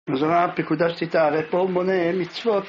אז הרב פקודה שתיתה, הרי פה הוא מונה מצוות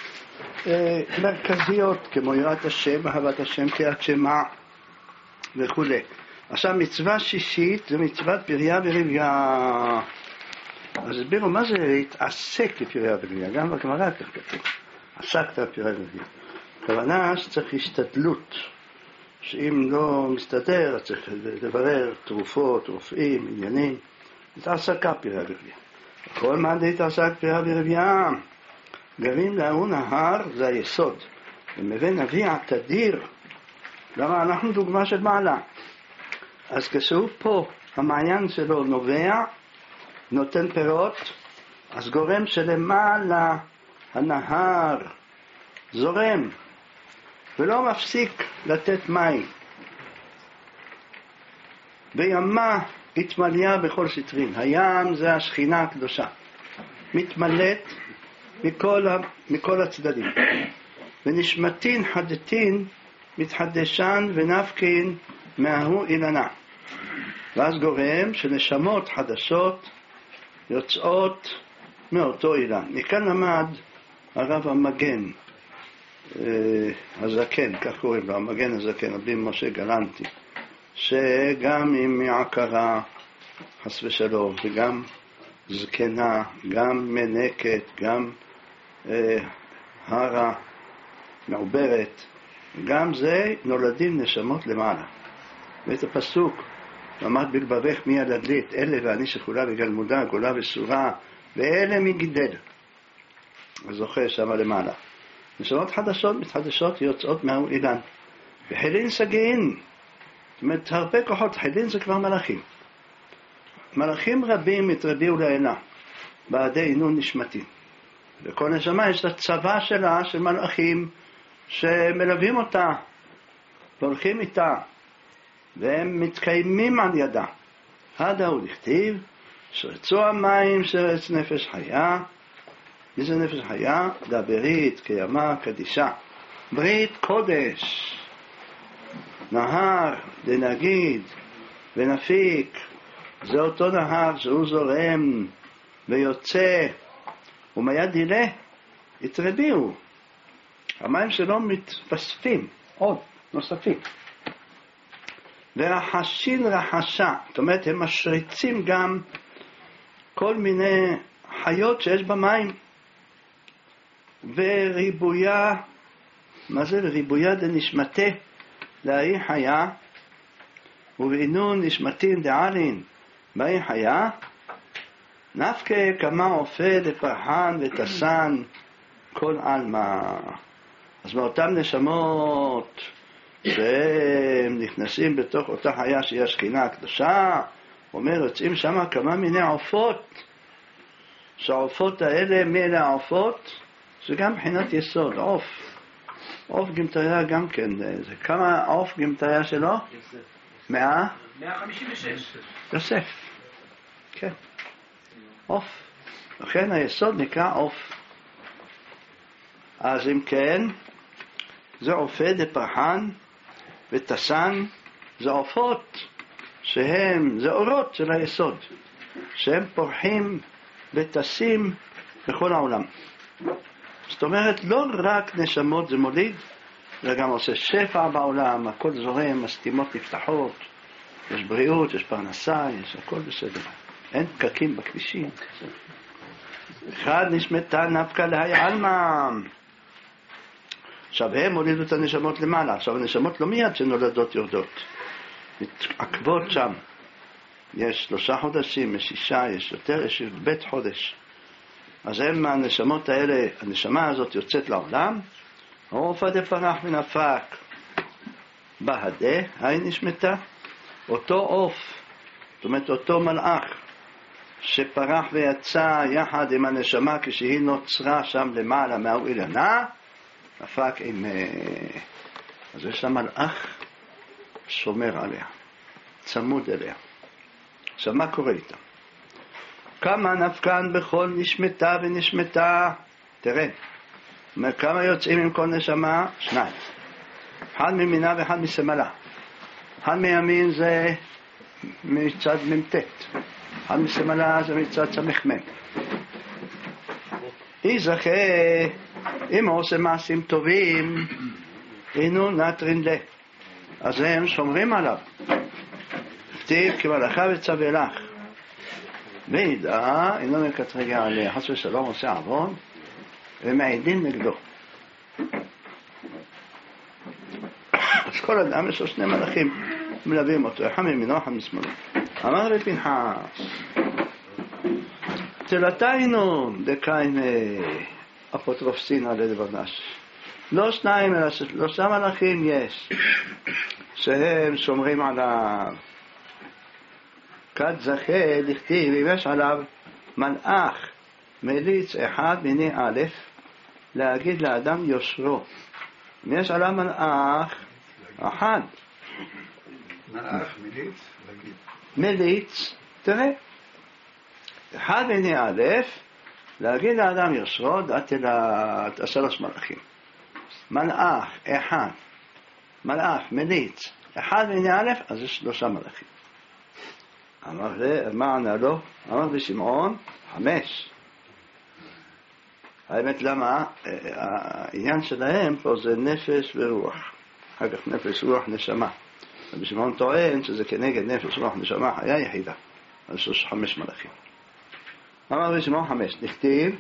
מרכזיות, כמו יראת השם, אהבת השם, קריאת שמע וכו'. עכשיו מצווה שישית זה מצוות פריה ורבייה. אז הסבירו מה זה להתעסק בפריה ורבייה, גם בגמרא כך כתוב, עסקת בפריה ורבייה. הכוונה שצריך השתדלות, שאם לא מסתדר צריך לברר תרופות, רופאים, עניינים, התעסקה פריה ורבייה. כל מה להתעסק פריה ורבייה, גרים לארון ההר זה היסוד, ומבן אביה תדיר. למה אנחנו דוגמה של מעלה? אז כשהוא פה המעיין שלו נובע, נותן פירות, אז גורם שלמעלה הנהר זורם ולא מפסיק לתת מים, וימה התמלאה בכל סטרין. הים זה השכינה הקדושה, מתמלאת מכל הצדדים, ונשמתין חדתין מתחדשן ונפקין מההוא אילנה. ואז גורם שנשמות חדשות יוצאות מאותו אילן. מכאן למד הרב המגן הזקן, כך קוראים לו, המגן הזקן, רבי משה גלנטי, שגם אם מעקרה חס ושלום, וגם זקנה, גם מנקת, גם הרה מעוברת, גם זה נולדים נשמות למעלה. ואת הפסוק למד בלבבך מי ילד לי את אלה ואני שכולה בגלמודה גולה וסורה ואלה מגידל. אז זוכר שמה למעלה נשמות חדשות מתחדשות יוצאות מההוא אילן. וחילין סגין, זאת אומרת הרבה כוחות. חילין זה כבר מלאכים, מלאכים רבים התרביעו לעילה בעדי עינון נשמתי, וכל נשמה יש לה צבא שלה של מלאכים שמלווים אותה והולכים איתה והם מתקיימים על ידה. הדה הוא לכתיב שרצו המים שרץ נפש חיה. מי זה נפש חיה? דה ברית קיימה קדישה, ברית קודש, נהר דנגיד ונפיק. זה אותו נהר שהוא זורם ויוצא ומיד דילה התרביעו, המים שלו מתווספים עוד נוספים. ורחשין רחשה, זאת אומרת הם משריצים גם כל מיני חיות שיש במים. וריבויה, מה זה ריבויה דנשמתה להי חיה, ובעינון נשמתין דעלין בהי חיה, נפקה כמה עופה דפרחן ותסן כל עלמה. אז מאותם נשמות שהם נכנסים בתוך אותה חיה שהיא השכינה הקדושה, אומר יוצאים שם כמה מיני עופות, שהעופות האלה, מי אלה העופות? זה גם מבחינת יסוד, עוף גמטריה גם כן. זה כמה עוף גמטריה שלו? יוסף. 156. יוסף, כן, עוף. לכן היסוד נקרא עוף. אז אם כן, זה עופה דפרחן ותסן, זה עופות שהם, זה אורות של היסוד, שהם פורחים ותסים בכל העולם. זאת אומרת, לא רק נשמות זה מוליד, זה גם עושה שפע בעולם, הכל זורם, הסתימות נפתחות, יש בריאות, יש פרנסה, יש הכל בסדר. אין פקקים בכבישים. אחד נשמתה נפקה להי עלמה. עכשיו הם הולידו את הנשמות למעלה. עכשיו הנשמות לא מיד שנולדות יורדות, מתעכבות שם. יש 3 חודשים, יש 6, יש יותר, יש בית חודש. אז הם הנשמות האלה, הנשמה הזאת יוצאת לעולם, עופה דפרח ונפק בהדה, היי נשמתה, אותו עוף, זאת אומרת אותו מלאך שפרח ויצא יחד עם הנשמה כשהיא נוצרה שם למעלה מההוא אילנה, נפק עם... אז יש לה מלאך שומר עליה, צמוד אליה. עכשיו מה קורה איתה? כמה נפקן בכל נשמתה ונשמתה, תראה, כמה יוצאים עם כל נשמה? 2, אחד ממינה ואחד מסמלה. אחד מימין זה מצד ממתת, אחד מסמלה זה מצד סמך מם. יזכה, אם הוא עושה מעשים טובים, אינו נטרין לה. אז הם שומרים עליו. כתיב כמלאכה וצווה לך. וידע, אינו מקטרגע עליה, חס ושלום עושה עוון, ומעידים נגדו. אז כל אדם יש לו שני מלאכים מלווים אותו, אחד מימינו, אחד משמאלו. אמר לפנחס, תלתינו דקיינה אפוטרופסין על לבנש. לא שניים אלא שלושה מלאכים יש, שהם שומרים עליו. כד זכה לכתיב, אם יש עליו מלאך מליץ אחד מיני א', להגיד לאדם יושרו. אם יש עליו מלאך אחד, מלאך מליץ, להגיד. מליץ, תראה, אחד מיני א', להגיד לאדם יושרו, דעתי לשלוש מלאכים. מלאך אחד, מלאך מליץ, אחד מיני א', אז יש שלושה מלאכים. אמר זה, מה ענה לו? אמר בשמעון, 5. האמת למה? העניין שלהם פה זה נפש ורוח. אחר כך נפש, רוח, נשמה. ובשמעון טוען שזה כנגד נפש, רוח, נשמה, היה יחידה. אז יש 5 מלאכים. אמר בשמעון 5, נכתיב,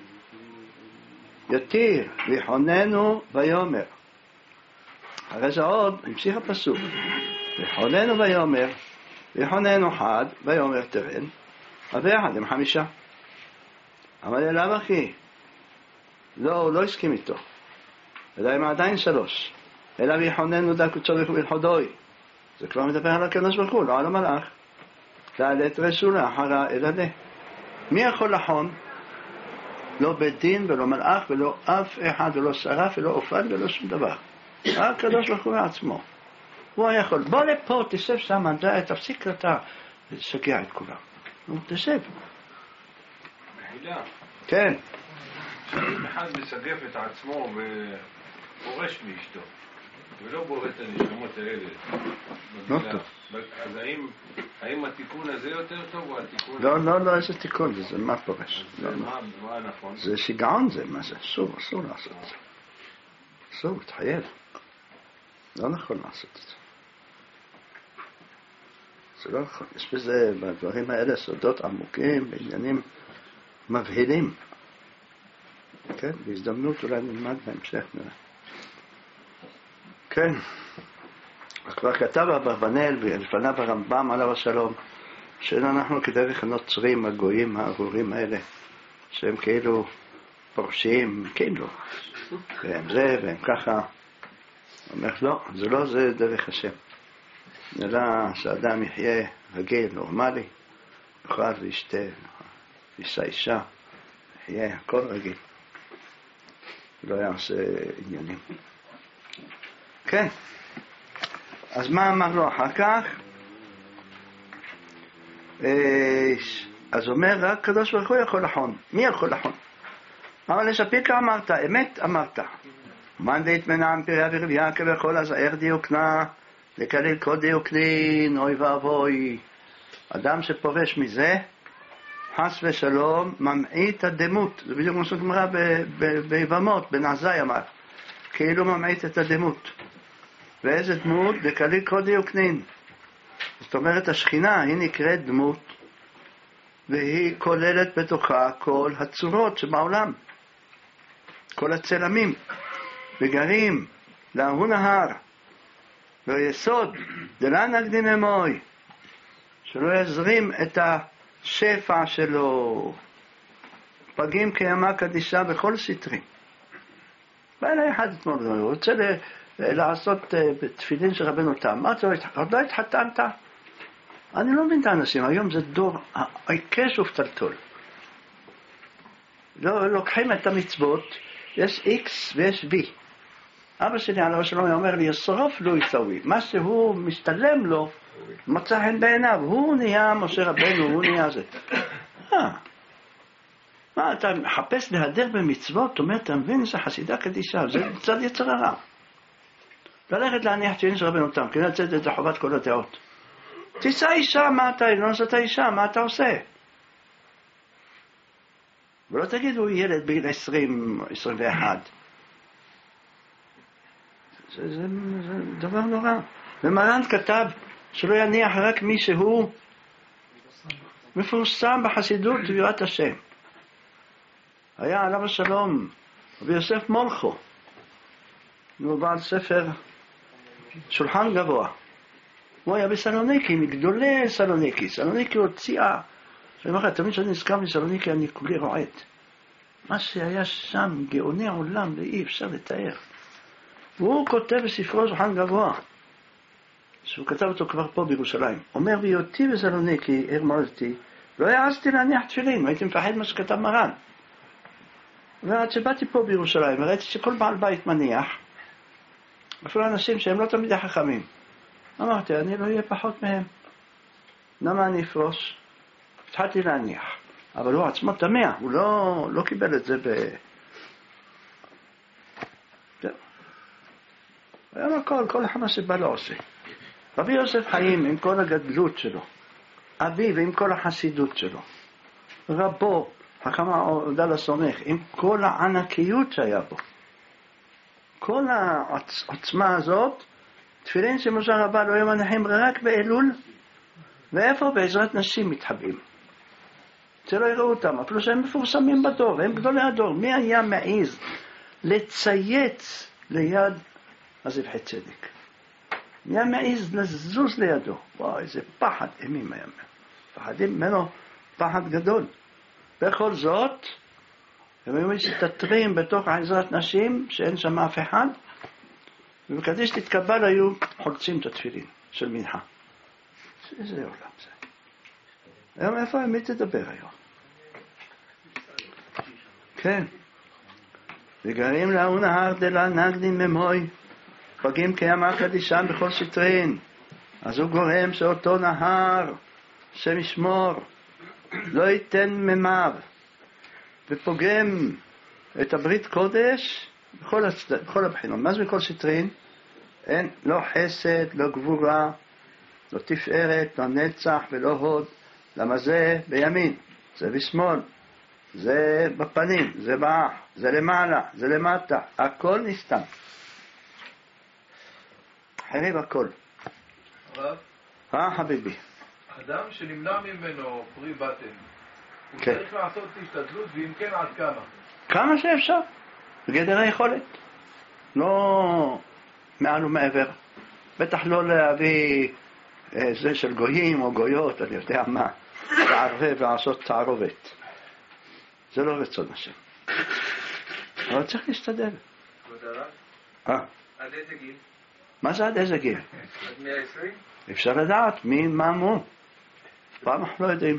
יתיר ויחוננו ויומר. הרי זה עוד, המשיך הפסוק. ויחוננו ויומר, ויחוננו אחד, ויומר תרן, ויחד עם 5. אמר לי, למה אחי? לא, הוא לא הסכים איתו. אלא הם עדיין 3. אלא ויחוננו דקו צורך ולחודוי. זה כבר מדבר על הקדוש ברוך הוא, לא על המלאך. תעלת רסולה אחרה אלא לה. מי יכול לחון? לא בית דין ולא מלאך ולא אף אחד ולא שרף ולא אופן ולא שום דבר. הקדוש ברוך הוא עצמו. הוא יכול. בוא לפה, תשב שם, תפסיק אתה לשגע את כולם. נו, תשב. מחילה. כן. אם אחד מסגף את עצמו ופורש מאשתו, ולא בורא את הנשמות האלה. לא טוב. אז האם התיקון הזה יותר טוב או התיקון... לא, איזה תיקון זה מה פורש. מה נכון? זה שיגעון זה, מה זה? אסור לעשות את זה. אסור, תחייב. לא נכון לעשות את זה. זה לא נכון. יש בזה, בדברים האלה, סודות עמוקים, בעניינים מבהילים. כן, בהזדמנות אולי נלמד בהמשך. כן. כבר כתב אברבנאל ולפניו הרמב"ם עליו השלום, שאין אנחנו כדרך הנוצרים, הגויים הארורים האלה, שהם כאילו פורשים, כאילו, והם זה והם ככה. אומר, לא, זה דרך השם. אלא שאדם יחיה רגיל, נורמלי, יאכל וישתה, יישא אישה, יחיה הכל רגיל. לא יעשה עניינים. כן. אז מה אמר לו אחר כך? אז אומר, רק קדוש ברוך הוא יכול לחון. מי יכול לחון? אבל לשפיקה אמרת, אמת אמרת. מן דית מנעם פריה ורביה כבכל הזער דיוקנה, לקליל כל דיוקנין, אוי ואבוי. אדם שפורש מזה, חס ושלום, ממעיט הדמות. זה בדיוק מה שגמרה ביבמות, בנעזי אמר. כאילו ממעיט את הדמות. ואיזה דמות? לקליל כל דיוקנין. זאת אומרת, השכינה היא נקראת דמות, והיא כוללת בתוכה כל הצורות שבעולם. כל הצלמים. וגרים להוא נהר. ויסוד, דלן נקדים אמוי. שלא יזרים את השפע שלו. פגים כימה קדישה בכל סתרים. בא אליי אחד אתמול, הוא רוצה לעשות תפילין של רבנו תם. מה זה? עוד לא התחתנת? אני לא מבין את האנשים, היום זה דור עיקש ופתלתול. לא לוקחים את המצוות, יש X ויש V. אבא שלי עליו השלום אומר לי, ישרוף לו יצאוי. מה שהוא משתלם לו, מצא חן בעיניו. הוא נהיה משה רבנו, הוא נהיה זה. מה, אתה מחפש להדר במצוות, אומר, אתה מבין, זה חסידה קדישה, זה צד יצר הרע. ללכת להניח תפילין של רבנו תם, כדי לצאת את חובת כל הדעות. תישא אישה, מה אתה, לא נשאת אישה, מה אתה עושה? ולא תגידו ילד בגיל 20, 21. זה דבר נורא. ומרן כתב שלא יניח רק מי שהוא מפורסם בחסידות ויראת השם. היה עליו השלום רבי יוסף מולכו, הוא בעל ספר שולחן גבוה. הוא היה בסלוניקי, מגדולי סלוניקי. סלוניקי הוציאה, אני אומר לך, תמיד שאני נזכר מסלוניקי אני כולי רועד. מה שהיה שם גאוני העולם, אי אפשר לתאר. והוא כותב בספרו שולחן גבוה, שהוא כתב אותו כבר פה בירושלים. אומר, בהיותי בסלוניקי, הרמזתי, לא העזתי להניח תפילין, והייתי מפחד מה שכתב מרן. ועד שבאתי פה בירושלים, וראיתי שכל בעל בית מניח, אפילו אנשים שהם לא תמיד חכמים. אמרתי, אני לא אהיה פחות מהם. למה אני אפרוש? התחלתי להניח. אבל הוא עצמו תמיה, הוא לא קיבל את זה היום כל אחד מה שבא לא עושה. רבי יוסף חיים עם כל הגדלות שלו, אביו עם כל החסידות שלו, רבו, חכם עודל הסומך, עם כל הענקיות שהיה בו, כל העוצמה הזאת, תפילין שמשה רבה לא היו מנחים רק באלול, ואיפה? בעזרת נשים מתחבאים. שלא יראו אותם, אפילו שהם מפורסמים בדור, הם גדולי הדור. מי היה מעיז לצייץ ליד הזבחי צדק? מי היה מעיז לזוז לידו? וואו, איזה פחד אימים היה. פחדים ממנו, פחד גדול. בכל זאת, הם היו מסתתרים בתוך עזרת נשים שאין שם אף אחד, ובקדיש תתקבל היו חולצים את התפילין של מנחה. איזה עולם זה? היום איפה מי תדבר היום? כן. וגרים לאו נהר דלה נגדים ממוי, פגים כימה קדישן בכל סטרין. אז הוא גורם שאותו נהר, שם ישמור, לא ייתן ממיו, ופוגם את הברית קודש בכל הבחינות. מה זה בכל סטרין? אין לא חסד, לא גבורה, לא תפארת, לא נצח ולא הוד. למה זה בימין, זה בשמאל, זה בפנים, זה באח, זה למעלה, זה למטה, הכל נסתם. חריב הכל. הרב? חביבי. אדם שנמנע ממנו פרי בטן, הוא כן. צריך לעשות השתדלות, ואם כן עד כמה? כמה שאפשר, בגדר היכולת. לא מעל ומעבר. בטח לא להביא זה של גויים או גויות, אני יודע מה, לערבב ולעשות תערובת. זה לא רצון השם. אבל צריך להשתדל. כבוד הרב? עד איזה גיל? מה זה עד איזה גיל? עד 120? אפשר לדעת מי, מה מו. פעם אנחנו לא יודעים.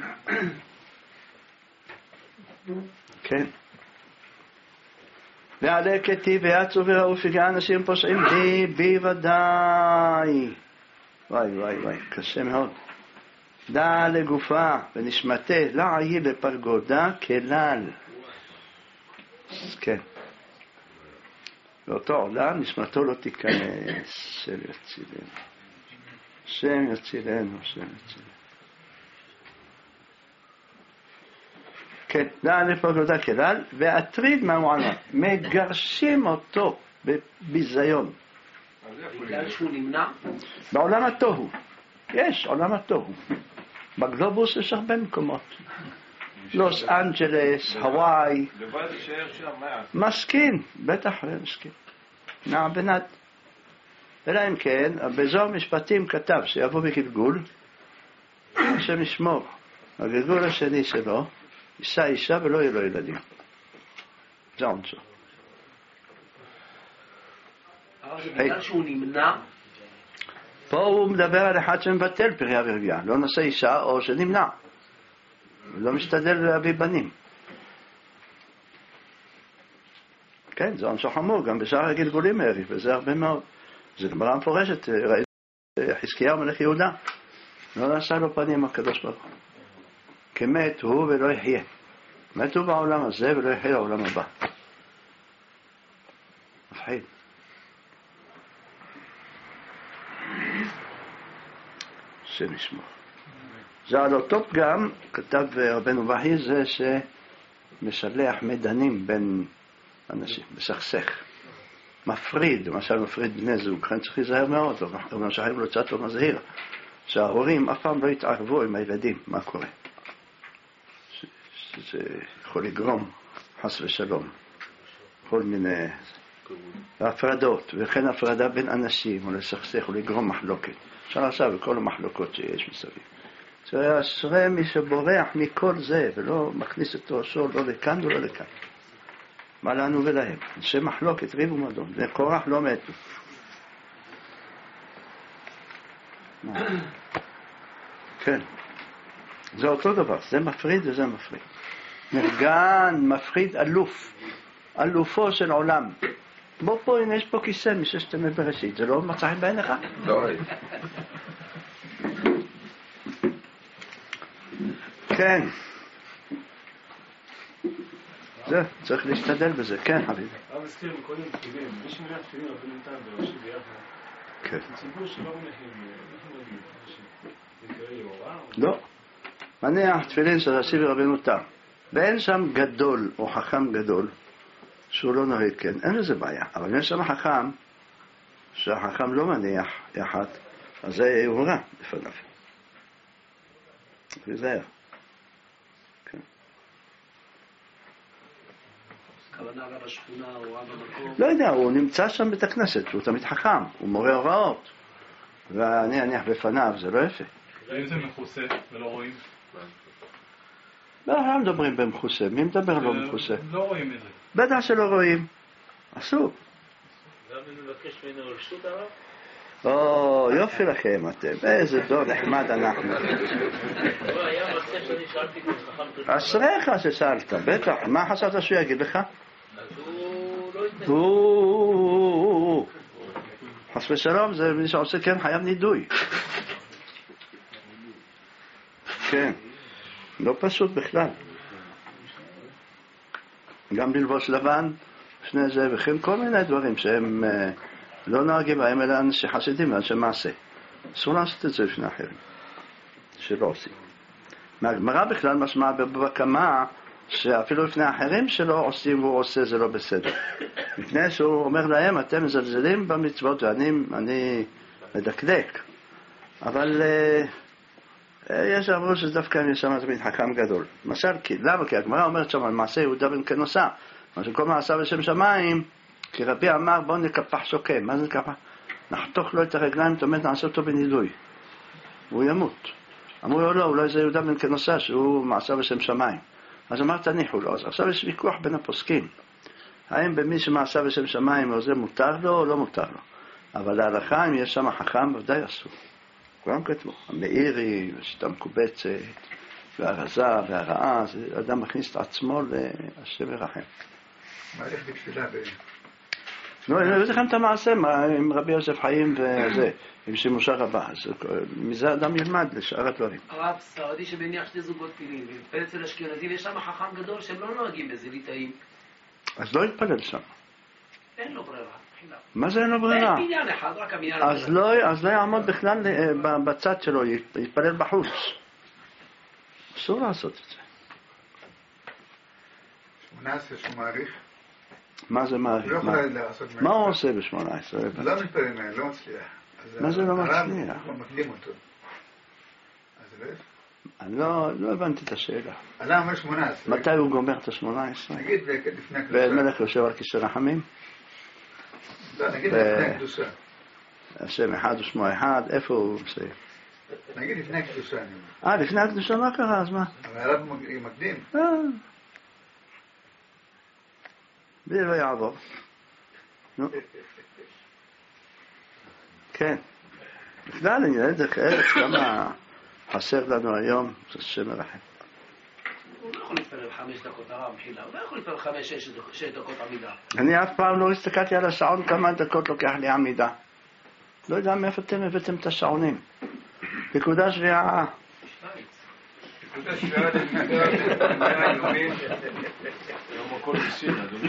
כן. ועלה כתי ויצאו וראו פגעי אנשים פושעים בי ודאי. וואי וואי וואי, קשה מאוד. דע לגופה ונשמתה לעי לפרגודה כלל. כן. לאותו עולם נשמתו לא תיכנס. שם יצילנו. שם יצילנו, שם יצילנו. כן, דע לפרגודה כלל, והטריד מהמוענות. מגרשים אותו בביזיון. בגלל שהוא נמנע? בעולם התוהו. יש עולם התוהו. בגלובוס יש הרבה מקומות. לוס אנג'לס, הוואי. לבד יישאר שם, מה? מסכין, בטח מסכין. נע בנד. אלא אם כן, בזוהר משפטים כתב שיבוא בגלגול, השם ישמור. הגלגול השני שלו, יישא אישה ולא יהיה לו ילדים. זה עונשו. אבל זה בגלל שהוא נמנע? פה הוא מדבר על אחד שמבטל פריה ורבייה, לא נושא אישה או שנמנע. הוא לא משתדל להביא בנים. כן, זה עונשו חמור, גם בשאר הגלגולים האלה, וזה הרבה מאוד. זה גמרא מפורשת, חזקיהו מלך יהודה. לא נשא לו פנים הקדוש ברוך הוא. כמת הוא ולא יחיה. מתו בעולם הזה ולא יחיה לעולם הבא. מפחיד. שנשמור. זה על אותו פגם, כתב רבנו בהי, זה משלח מדנים בין אנשים, מסכסך, מפריד, למשל מפריד בני זוג, כאן צריך להיזהר מאוד, אבל שחיים לא קצת לא מזהיר, שההורים אף פעם לא יתערבו עם הילדים, מה קורה. זה יכול לגרום, חס ושלום, כל מיני הפרדות, וכן הפרדה בין אנשים, או לסכסך, או לגרום מחלוקת. אפשר עכשיו בכל המחלוקות שיש מסביב. זה אשרי מי שבורח מכל זה, ולא מכניס את ראשו לא לכאן ולא לכאן. מה לנו ולהם? אנשי מחלוקת ריב ומדון, זה קורח לא מתו. כן, זה אותו דבר, זה מפריד וזה מפריד. מרגן, מפריד, אלופו של עולם. בוא פה, הנה יש פה כיסא מששת ימי בראשית, זה לא מצא חן בעיניך? לא. כן. זה, צריך להשתדל בזה, כן חביבי. הרב הזכיר מקודם תפילים, מי שמניח תפילים רבי נתן בראשי ביחד. כן. הציבור שלא מניחים, איך נגיד, זה קרא יאורה? לא. מניח תפילין של ראשי ורבנו תם. ואין שם גדול או חכם גדול שהוא לא נוהג, כן, אין לזה בעיה. אבל יש שם חכם שהחכם לא מניח יחד, אז זה יאורה לפניו. וזה כן. כוונה רב השכונה או רב המקום? לא יודע, הוא נמצא שם בית הכנסת, הוא תמיד חכם, הוא מורה הוראות. ואני אניח בפניו, זה לא יפה. אם זה מכוסה ולא רואים? לא מדברים במכוסה, מי מדבר לא במכוסה? לא רואים את זה. בטח שלא רואים, אסור. גם אם נבקש ממנו רשות הרב? או, יופי לכם אתם, איזה דור נחמד אנחנו. לא, היה מצב שאני שאלתי כמו חכם. אשריך ששאלת, בטח, מה חשבת שהוא יגיד לך? אז הוא לא יתנגד. הוא, חס ושלום, זה מי שעושה כן חייב נידוי. כן, לא פשוט בכלל. גם ללבוש לבן, שני זה וכן כל מיני דברים שהם לא נוהגים בהם אלא אנשי חסידים ואנשי מעשה. אסור לעשות את זה לפני אחרים, שלא עושים. מהגמרא בכלל משמע בבקמה שאפילו לפני אחרים שלא עושים והוא עושה זה לא בסדר. מפני שהוא אומר להם, אתם מזלזלים במצוות ואני מדקדק. אבל יש אמרו שזה דווקא אני שם תמיד חכם גדול. למשל, למה? כי הגמרא אומרת שם על מעשה יהודה בן כנוסה. מה שכל מעשה בשם שמיים, כי רבי אמר בוא נקפח שוקם. מה זה נקפח? נחתוך לו את הרגליים, תאמת נעשה אותו בנידוי. והוא ימות. אמרו לו לא, אולי זה יהודה בן כנוסה שהוא מעשה בשם שמיים. אז אמר תניחו לו. אז עכשיו יש ויכוח בין הפוסקים. האם במי שמעשה בשם שמיים או זה מותר לו או לא מותר לו. אבל להלכה אם יש שם חכם ודאי אסור. כולם כתבו, המאירי, השיטה מקובצת, והרזה והרעה, אדם מכניס את עצמו להשם ירחם. מה הולך בתפילה לא, אני אגיד לכם את המעשה עם רבי יוסף חיים וזה, עם שימושה רבה, אז מזה אדם ילמד לשאר הדברים. הרב ספרדי שמניח שתי זוגות תפילין, ולפעמים אצל אשכנזים יש שם חכם גדול שהם לא נוהגים בזה ליטאים. אז לא יתפלל שם. אין לו ברירה. מה זה אין לו ברירה? אין בניין אחד, רק הבניין אז לא יעמוד בכלל בצד שלו, יתפלל בחוץ. אסור לעשות את זה. 18 שהוא מעריך. מה זה מעריך? לא יכול לעשות מה הוא עושה ב-18? לא מתפלל מהם, לא מצליח. מה זה לא מצליח? הרב מקדים אותו. אז זה אני לא הבנתי את השאלה. אדם אומר 18. מתי הוא גומר את ה-18? נגיד לפני הקדושה. ואלמלך יושב על כיסא רחמים? לא, נגיד לפני הקדושה. השם אחד ושמו אחד, איפה הוא מסיים? נגיד לפני הקדושה. אני אומר. לפני הקדושה מה קרה, אז מה? אבל הרב מקדים. בלי לא יעבור. נו. כן. בכלל אני יודע דרך ארץ כמה חסר לנו היום, זה השם ירחם. הוא לא יכול להתפלל 5 דקות הרב מחילה, הוא לא יכול להתפלל 5-6 דקות עמידה. אני אף פעם לא הסתכלתי על השעון כמה דקות לוקח לי עמידה. לא יודע מאיפה אתם הבאתם את השעונים. נקודה שביעה. נקודה שביעה למקרה היומין. היום הכל בסין, אדוני.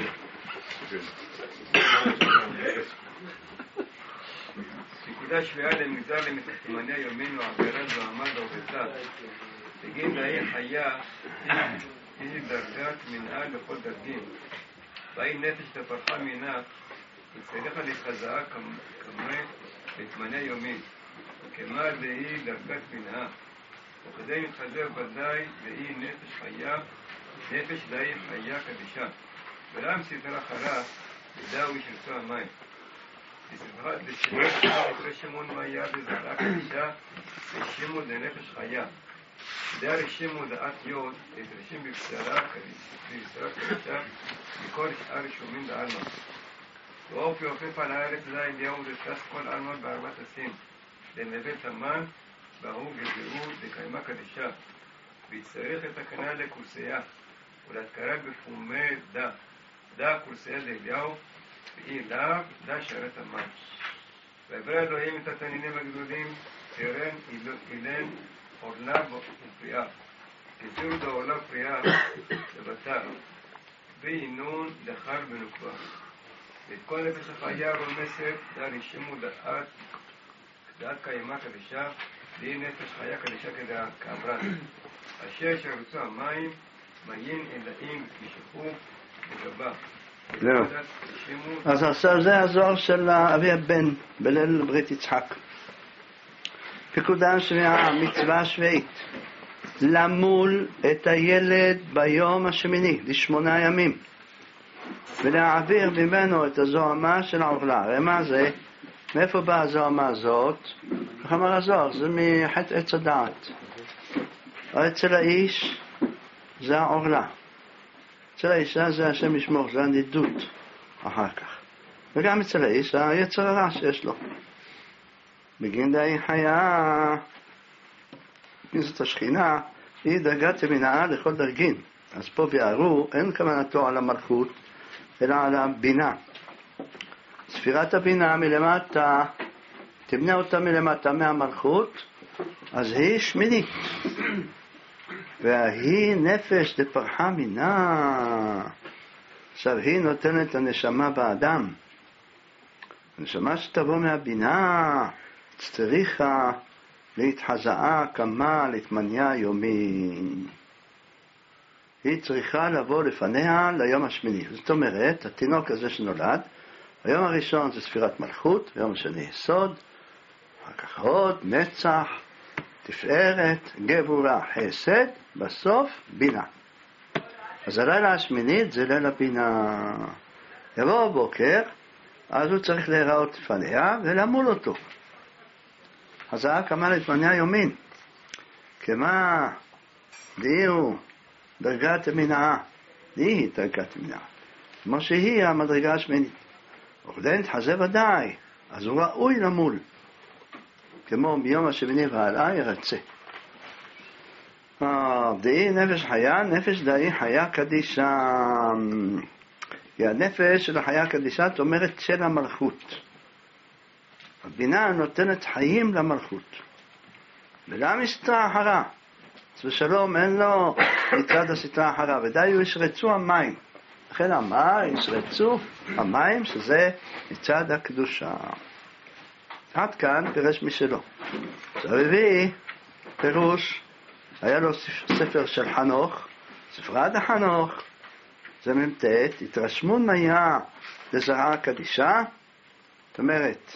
נקודה שביעה למגזר למתחתמני היומין או עבירת ועמד או בצד. בגין לעיר חיה היא דרגת מנהל לכל דרגים. והיא נפש תפרחה מינה, יצטרך לחזאה כמה להתמנה יומית, וכמה דהי דרגת מנהל. וכדי מתחזר ודאי דהי נפש חיה, נפש דהי חיה קדישה. ולם סדרה חרה, ידעו ישרצו המים. לסדרה רשמון מיה בזרעה קדישה, רשימו דנפש חיה. דעה רשימו דעת יוד, רשים בבשרה קדישה, מכל שאר רשומים בעלמא. ואופי אופף על הארץ זה אליהו ודפס כל עלמא בארבעת עשים. לנבט המן, בהוא גזרו דקיימה קדישה. ויצטרך את הקנה לקורסיה, ולהתקרב בפומי דה. דה קורסיה לאליהו, ואי לאו דה שרת המן. ועברה אלוהים את התנינים הגדולים, תרן אילן עורלה ופריאה. כזירו דעורלה פריאה לבטר. ואינון דחר ונוקבה. ואת כל נפש החיה רומסת, דה רשימו דעת קיימה קדישה, והיא נפש חיה קדישה כאמרת. אשר שרצו המים, מיין אלאים ותמשכו בגבה. זהו. אז עכשיו זה הזוהר של אבי הבן בליל ברית יצחק. פקודה שביעה, מצווה שביעית, למול את הילד ביום השמיני, ל8 ימים, ולהעביר ממנו את הזוהמה של העורלה. הרי מה זה? מאיפה באה הזוהמה הזאת? איך אמר הזוהר? זה מחטא עץ הדעת. אצל האיש זה העורלה, אצל האישה זה השם ישמור, זה הנידות אחר כך, וגם אצל האיש זה היצר הרע שיש לו. בגין דהי חיה, כנסת השכינה, היא דרגת מנהל לכל דרגין. אז פה ביארו, אין כוונתו על המלכות, אלא על הבינה. ספירת הבינה מלמטה, תמנה אותה מלמטה מהמלכות, אז היא שמינית. והיא נפש דפרחה מינה. עכשיו היא נותנת הנשמה באדם. הנשמה שתבוא מהבינה, צריכה להתחזאה כמה להתמניה יומין. היא צריכה לבוא לפניה ליום השמיני. זאת אומרת, התינוק הזה שנולד, היום הראשון זה ספירת מלכות, היום השני יסוד, אחר כך עוד, נצח, תפארת, גבורה, חסד, בסוף בינה. אז הלילה השמינית זה ליל הבינה. יבוא הבוקר, אז הוא צריך להיראות לפניה ולמול אותו. אז זה כמה להתמניה יומין. כמה דהיו דרגת המנעה, היא דרגת המנעה. כמו שהיא המדרגה השמינית. וכדי נתחזה ודאי, אז הוא ראוי למול. כמו ביום השמיני והלאה ירצה. דהי נפש חיה, נפש דהי חיה קדישה. הנפש של החיה קדישה זאת אומרת של המלכות. הבינה נותנת חיים למלכות. ולמה הסתרה אחרה? ושלום אין לו מצד הסתרה אחרה. ודאי ישרצו המים. לכן אמר, ישרצו המים שזה מצד הקדושה. עד כאן פירש משלו. עכשיו הביא פירוש, היה לו ספר של חנוך, ספרד החנוך, זה ממתת, התרשמון מיה לזרעה קדישה, זאת אומרת,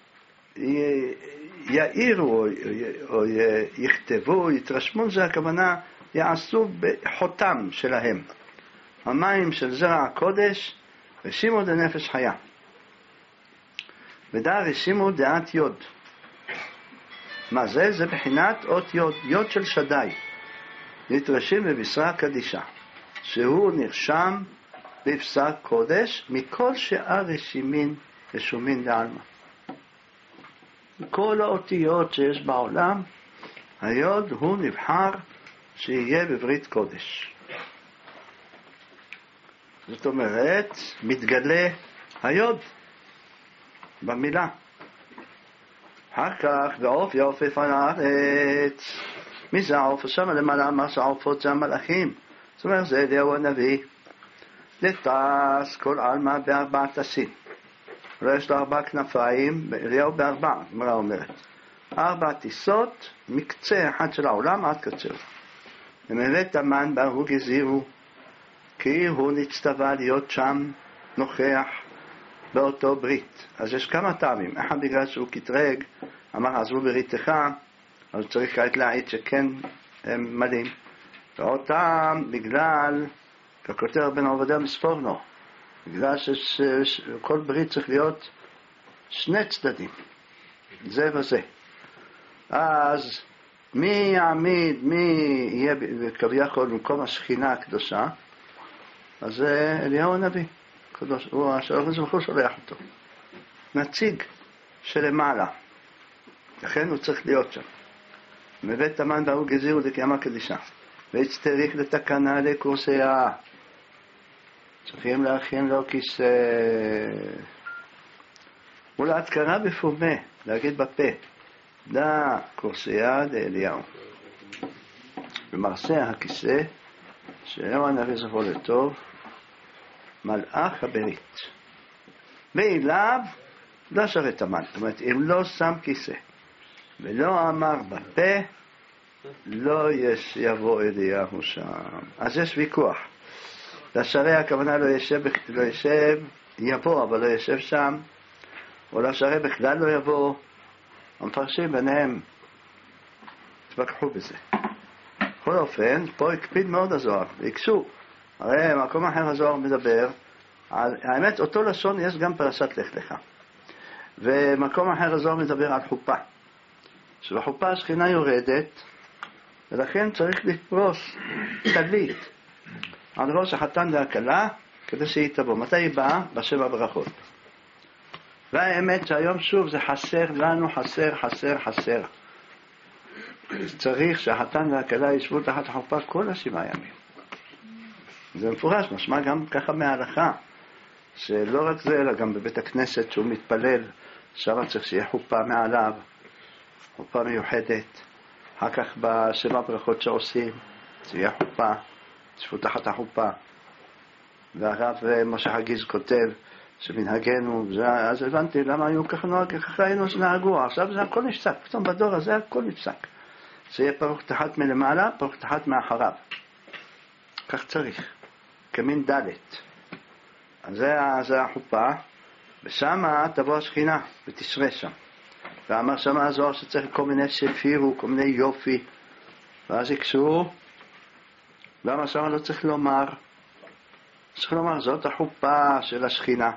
יאירו או יכתבו, התרשמון זה הכוונה, יעשו בחותם שלהם. המים של זרע הקודש, רשימו דנפש חיה. ודע רשימו דעת יוד. מה זה? זה בחינת אות יוד, יוד של שדי. נתרשים בבשרה קדישה, שהוא נרשם בבשר קודש מכל שאר רשומין לעלמא. כל האותיות שיש בעולם, היוד הוא נבחר שיהיה בברית קודש. זאת אומרת, מתגלה היוד במילה. אחר כך, ועוף יעופף על הארץ. מי זה העוף? שם למעלה אמר שהעופות זה המלאכים. זאת אומרת, זה אליהו הנביא. לטס כל עלמא בארבע תסים. יש לו 4 כנפיים, אליהו ב4, מה אומרת? 4 טיסות, מקצה אחד של העולם עד קצר. ומבית המן בהוא גזירו, כי הוא נצטווה להיות שם נוכח באותו ברית. אז יש כמה טעמים. אחד בגלל שהוא קטרג, אמר עזבו בריתך, אז צריך כעת להעיד שכן הם מלאים. ועוד טעם בגלל, ככותב בן עובדיה מספורנו, בגלל שכל ברית צריך להיות שני צדדים, זה וזה. אז מי יעמיד, מי יהיה כביכול במקום השכינה הקדושה? אז זה אליהו הנביא, קדוש, הוא שולח אותו. נציג שלמעלה, לכן הוא צריך להיות שם. מבית המן והוא גזירו לקיימה קדישה. והצטריך לתקנה לקורסיה. צריכים להכין לו כיסא. ולהתקרה בפומה, להגיד בפה. דא קורסיה דאליהו. במעשה הכיסא, שאליהו הנביא זכור לטוב, מלאך הברית. ואליו לא שרת המן. זאת אומרת, אם לא שם כיסא, ולא אמר בפה, לא יבוא אליהו שם. אז יש ויכוח. לשרי הכוונה לא ישב, יבוא, אבל לא ישב שם, או לשרי בכלל לא יבוא. המפרשים ביניהם התווכחו בזה. בכל אופן, פה הקפיד מאוד הזוהר, והקשו. הרי מקום אחר הזוהר מדבר, האמת, אותו לשון יש גם פרשת לך לך. ומקום אחר הזוהר מדבר על חופה. שבחופה השכינה יורדת, ולכן צריך לפרוס תדלית על ראש החתן והכלה כדי שהיא תבוא. מתי היא באה? בשבע ברכות. והאמת שהיום שוב זה חסר לנו, חסר. צריך שהחתן והכלה ישבו תחת החופה כל 7 ימים. זה מפורש, משמע גם ככה מההלכה, שלא רק זה, אלא גם בבית הכנסת שהוא מתפלל, שם צריך שיהיה חופה מעליו, חופה מיוחדת. אחר כך בשבע ברכות שעושים, תהיה חופה, תשבו תחת החופה. והרב משה הגיז כותב שמנהגנו, אז הבנתי למה היו ככה נוהג, ככה היינו שנהגו, עכשיו זה הכל נפסק, פתאום בדור הזה הכל נפסק. זה יהיה פרוק תחת מלמעלה, פרוק תחת מאחריו. כך צריך, כמין דלת. אז זה החופה, ושם תבוא השכינה, ותשרה שם. ואמר שם הזוהר שצריך כל מיני שפירו, כל מיני יופי. ואז יקשו, למה שם לא צריך לומר? צריך לומר, זאת החופה של השכינה.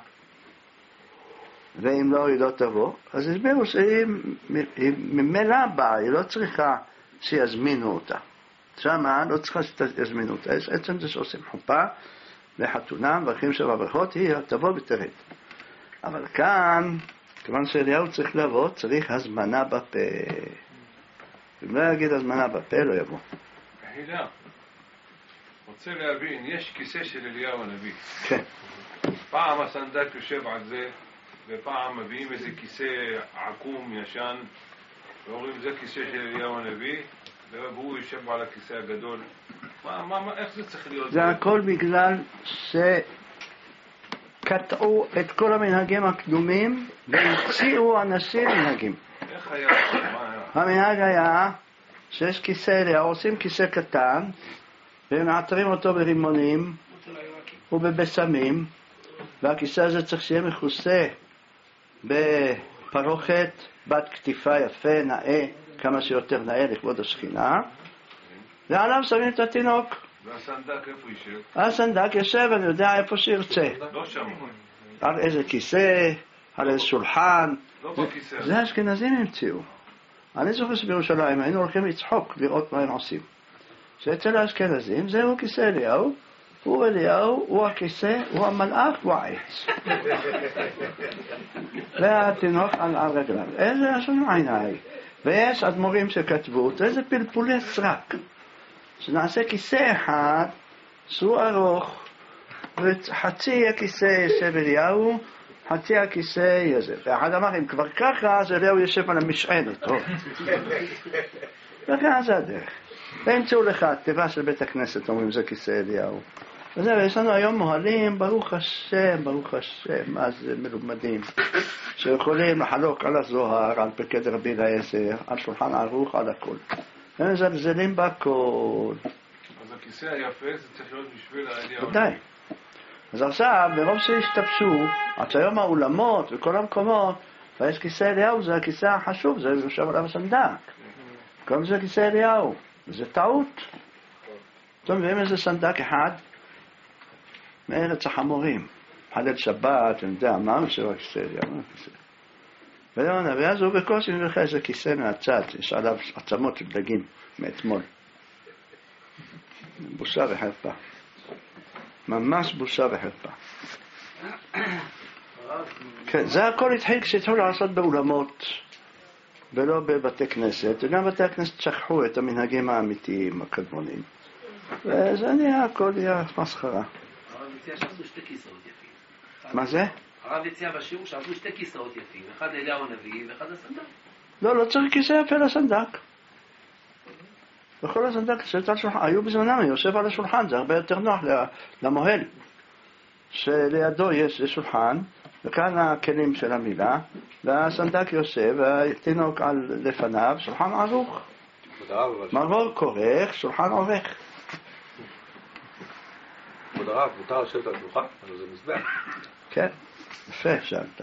ואם לא, היא לא תבוא. אז הסבירו שהיא ממילא באה, היא לא צריכה שיזמינו אותה. שם לא צריכה שיזמינו אותה. עצם זה שעושים חופה לחתונה, מברכים שבע ברכות, היא תבוא ותרד. אבל כאן, כיוון שאליהו צריך לבוא, צריך הזמנה בפה. אם לא יגיד הזמנה בפה, לא יבוא. מחילה, רוצה להבין, יש כיסא של אליהו הנביא. כן. פעם הסנדק יושב על זה, ופעם מביאים איזה כיסא עקום, ישן, ואומרים זה כיסא של אליהו הנביא, והוא יושב על הכיסא הגדול. איך זה צריך להיות? זה הכל בגלל קטעו את כל המנהגים הקדומים והציעו אנשים מנהגים. איך היה? המנהג היה שיש כיסא אליהו, עושים כיסא קטן ומעטרים אותו ברימונים ובבשמים, והכיסא הזה צריך שיהיה מכוסה בפרוכת בת כתיפה יפה, נאה, כמה שיותר נאה לכבוד השכינה, ועליו שמים את התינוק. והסנדק איפה יושב? הסנדק יושב, אני יודע איפה שירצה. לא שם. על איזה כיסא, על איזה שולחן. לא בכיסא. זה האשכנזים המציאו. אני זוכר שבירושלים היינו הולכים לצחוק לראות מה הם עושים. שאצל האשכנזים זהו כיסא אליהו, הוא אליהו, הוא הכיסא, הוא המלאך, הוא העץ. והתינוק על רגליו. איזה השנו עיניי. ויש אדמו"רים שכתבו, איזה פלפולי סרק. שנעשה כיסא אחד, שהוא ארוך, וחצי הכיסא יושב אליהו, חצי הכיסא יושב. ואחד אמר, אם כבר ככה, אז אליהו יושב על המשענת. וככה זה הדרך. והמצאו לך התיבה של בית הכנסת, אומרים, זה כיסא אליהו. וזהו, יש לנו היום מוהלים, ברוך השם, מה זה מלומדים, שיכולים לחלוק על הזוהר, על פרקי דרבי אליעזר, על שולחן ערוך, על הכל. הם זלזלים בכל. הכיסא היפה זה צריך להיות בשביל האליהו. ודאי. אז עכשיו, ברוב שהשתבשו, עד שהיום האולמות וכל המקומות, ויש כיסא אליהו, זה הכיסא החשוב, זה יושב עליו הסנדק. כל זה כיסא אליהו, זה טעות. אתם מביאים איזה סנדק אחד מארץ החמורים, חלל שבת, אני יודע, מה משהו הכיסא אליהו? ואז הוא בקושי מביא לך איזה כיסא מהצד, יש עליו עצמות של דגים מאתמול. בושה וחרפה. ממש בושה וחרפה. כן, זה הכל התחיל כשהתחילו לעשות באולמות ולא בבתי כנסת, וגם בתי הכנסת שכחו את המנהגים האמיתיים הקדמונים. וזה נהיה, הכל נהיה מסחרה. הרב הציע שעשו שתי כיסאות יפים. מה זה? הרב הציע בשיעור שעשו שתי כיסאות יפים, אחד אליהו הנביא ואחד הסנדק. לא צריך כיסא יפה לסנדק. בכל הסנדק יושב על שולחן, היו בזמנם, יושב על השולחן, זה הרבה יותר נוח למוהל. שלידו יש שולחן, וכאן הכלים של המילה, והסנדק יושב, והתינוק על לפניו, שולחן ערוך. מרור כורך, שולחן עורך. כבוד הרב, מותר לשבת על שולחן? זה מזבח. כן, יפה שאלת.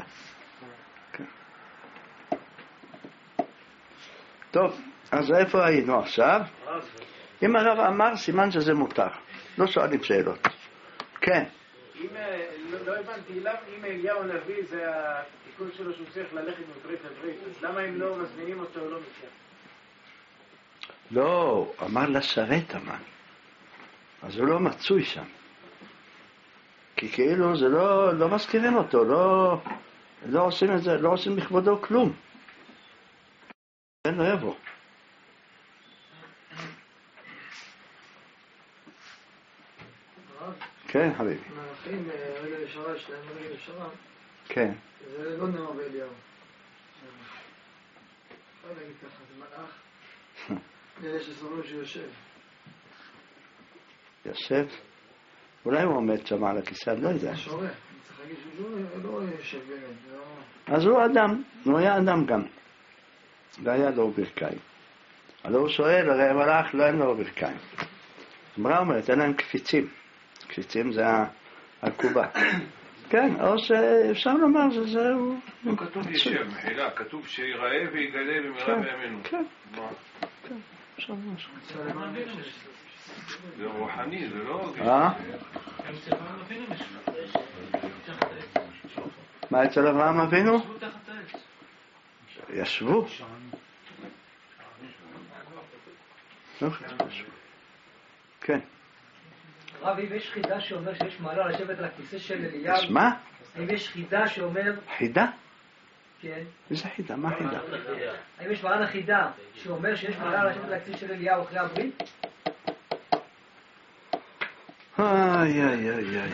טוב, אז איפה היינו עכשיו? אם הרב אמר, סימן שזה מותר. לא שואלים שאלות. כן. לא הבנתי, אם אליהו הנביא זה התיקון שלו שהוא צריך ללכת מברית לברית, אז למה הם לא מזמינים אותו או לא מציע? לא, אמר לשרת אמר. אז הוא לא מצוי שם. כי כאילו זה לא מזכירים אותו, לא עושים את זה, לא עושים בכבודו כלום. אין לא יבוא. כן, חביבי. מלאכים, רגל ישרה, יש להם רגל ישרה. כן. זה לא נאמר באליהו. אפשר להגיד ככה, זה מלאך. אלה שסוברים שיושב. יושב? אולי הוא עומד שם על הכיסא, לא יודע. זה שורה. צריך להגיד שהוא לא יושב באמת. אז הוא אדם, הוא היה אדם גם. והיה לו ברכיים. אבל הוא שואל, הרי המלאך לא אין לו ברכיים. אמרה אומרת, אין להם קפיצים. קפיצים זה הקובה. כן, או שאפשר לומר שזהו... לא כתוב ישב, מחילה, כתוב שיראה ויגלה במהרה בימינו. כן, כן, אפשר משהו. זה רוחני, זה לא... מה אצל אברהם אבינו? ישבו. כן. רב, אם יש חידה שאומר שיש מעלה לשבת על הכיסא של אליהו... אז מה? אם יש חידה שאומר... חידה? כן. איזה חידה? מה חידה? האם יש מעלה חידה שאומר שיש מעלה לשבת על הכיסא של אליהו אחרי הברית? איי.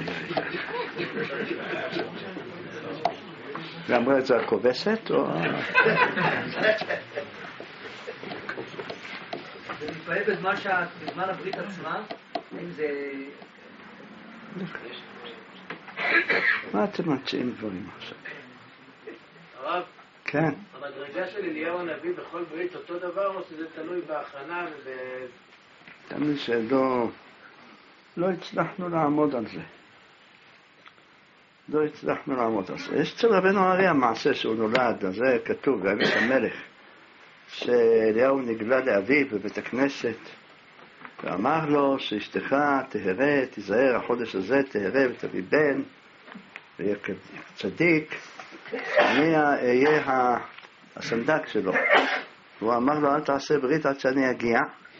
ואמרה את זה הכובסת או... זה מתפעל בזמן הברית עצמה, האם זה... מה אתם מציעים דברים עכשיו? הרב? כן. המדרגה של אליהו הנביא בכל ברית אותו דבר או שזה תלוי בהכנה תמיד לא הצלחנו לעמוד על זה. יש אצל רבנו הרי המעשה שהוא נולד, אז זה כתוב בימי המלך, שאליהו נגלה לאביו בבית הכנסת, ואמר לו שאשתך תהרה, תיזהר, החודש הזה תהרה ותביא בן, ויהיה צדיק, אני אהיה הסנדק שלו. הוא אמר לו, אל תעשה ברית עד שאני אגיע.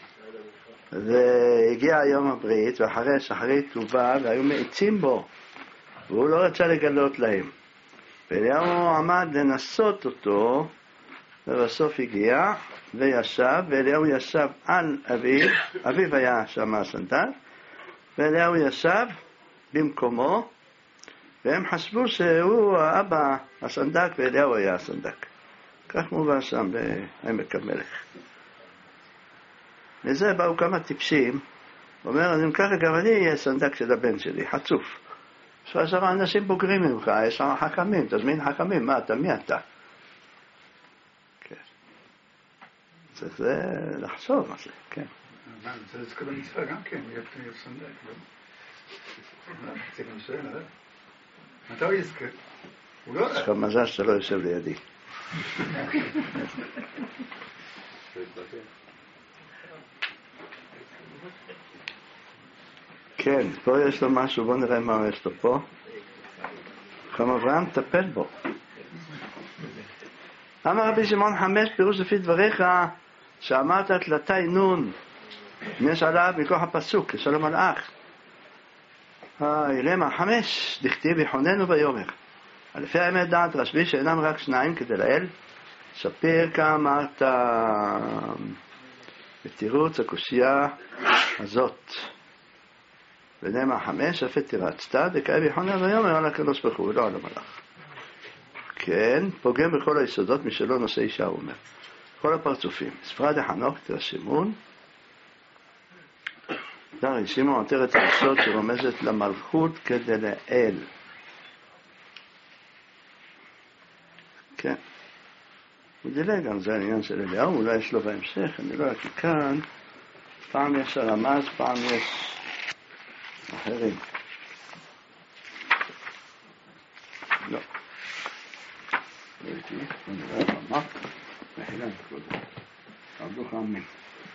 והגיע היום הברית, ואחרי שחרית הוא בא, והיו מעיצים בו, והוא לא רצה לגלות להם. ואליהו עמד לנסות אותו, ובסוף הגיע, וישב, ואליהו ישב על אביו, אביו היה שם הסנדק, ואליהו ישב במקומו, והם חשבו שהוא האבא הסנדק, ואליהו היה הסנדק. כך מובן שם בעמק המלך. לזה באו כמה טיפשים, אומר, אז אם ככה גם אני אהיה סנדק של הבן שלי, חצוף. יש שם אנשים בוגרים ממך, יש שם חכמים, תזמין חכמים, מה אתה, מי אתה? כן. צריך לחשוב על זה, כן. מה, אני רוצה לזכות במצווה גם כן, להיות סנדק, לא? צריך לנסוע, לא? מתי הוא יזכה? הוא לא... יש לך מזל שאתה לא יושב לידי. כן, פה יש לו משהו, בוא נראה מה יש לו פה. חכם אברהם, טפל בו. אמר רבי שמעון 5, פירוש לפי דבריך, שאמרת תלתי נון, יש עליו מכוח הפסוק, שלום מלאך. למה 5, דכתיב יחוננו ויאמר. לפי האמת דעת רשב"י שאינם רק שניים כדי לאל, ספר כאמרת בתירוץ הקושייה הזאת. ונאמר 5, אף תירצת, דקאי יחוננו ויאמר על הקדוש ברוך הוא ולא על המלאך. כן, פוגם בכל היסודות משלו נושא אישה, הוא אומר. כל הפרצופים. ספרד החנוך, תרשמון. דרי, שימו עותרת היסוד שרומזת למלכות כדי לאל. כן. הוא דילג גם, זה העניין של אליהו, אולי יש לו בהמשך, אני לא יודע, כאן, פעם יש הרמז, פעם יש אחרים. לא. ראיתי, אני רואה רמה, מחילה כבודו. עבדו חמים.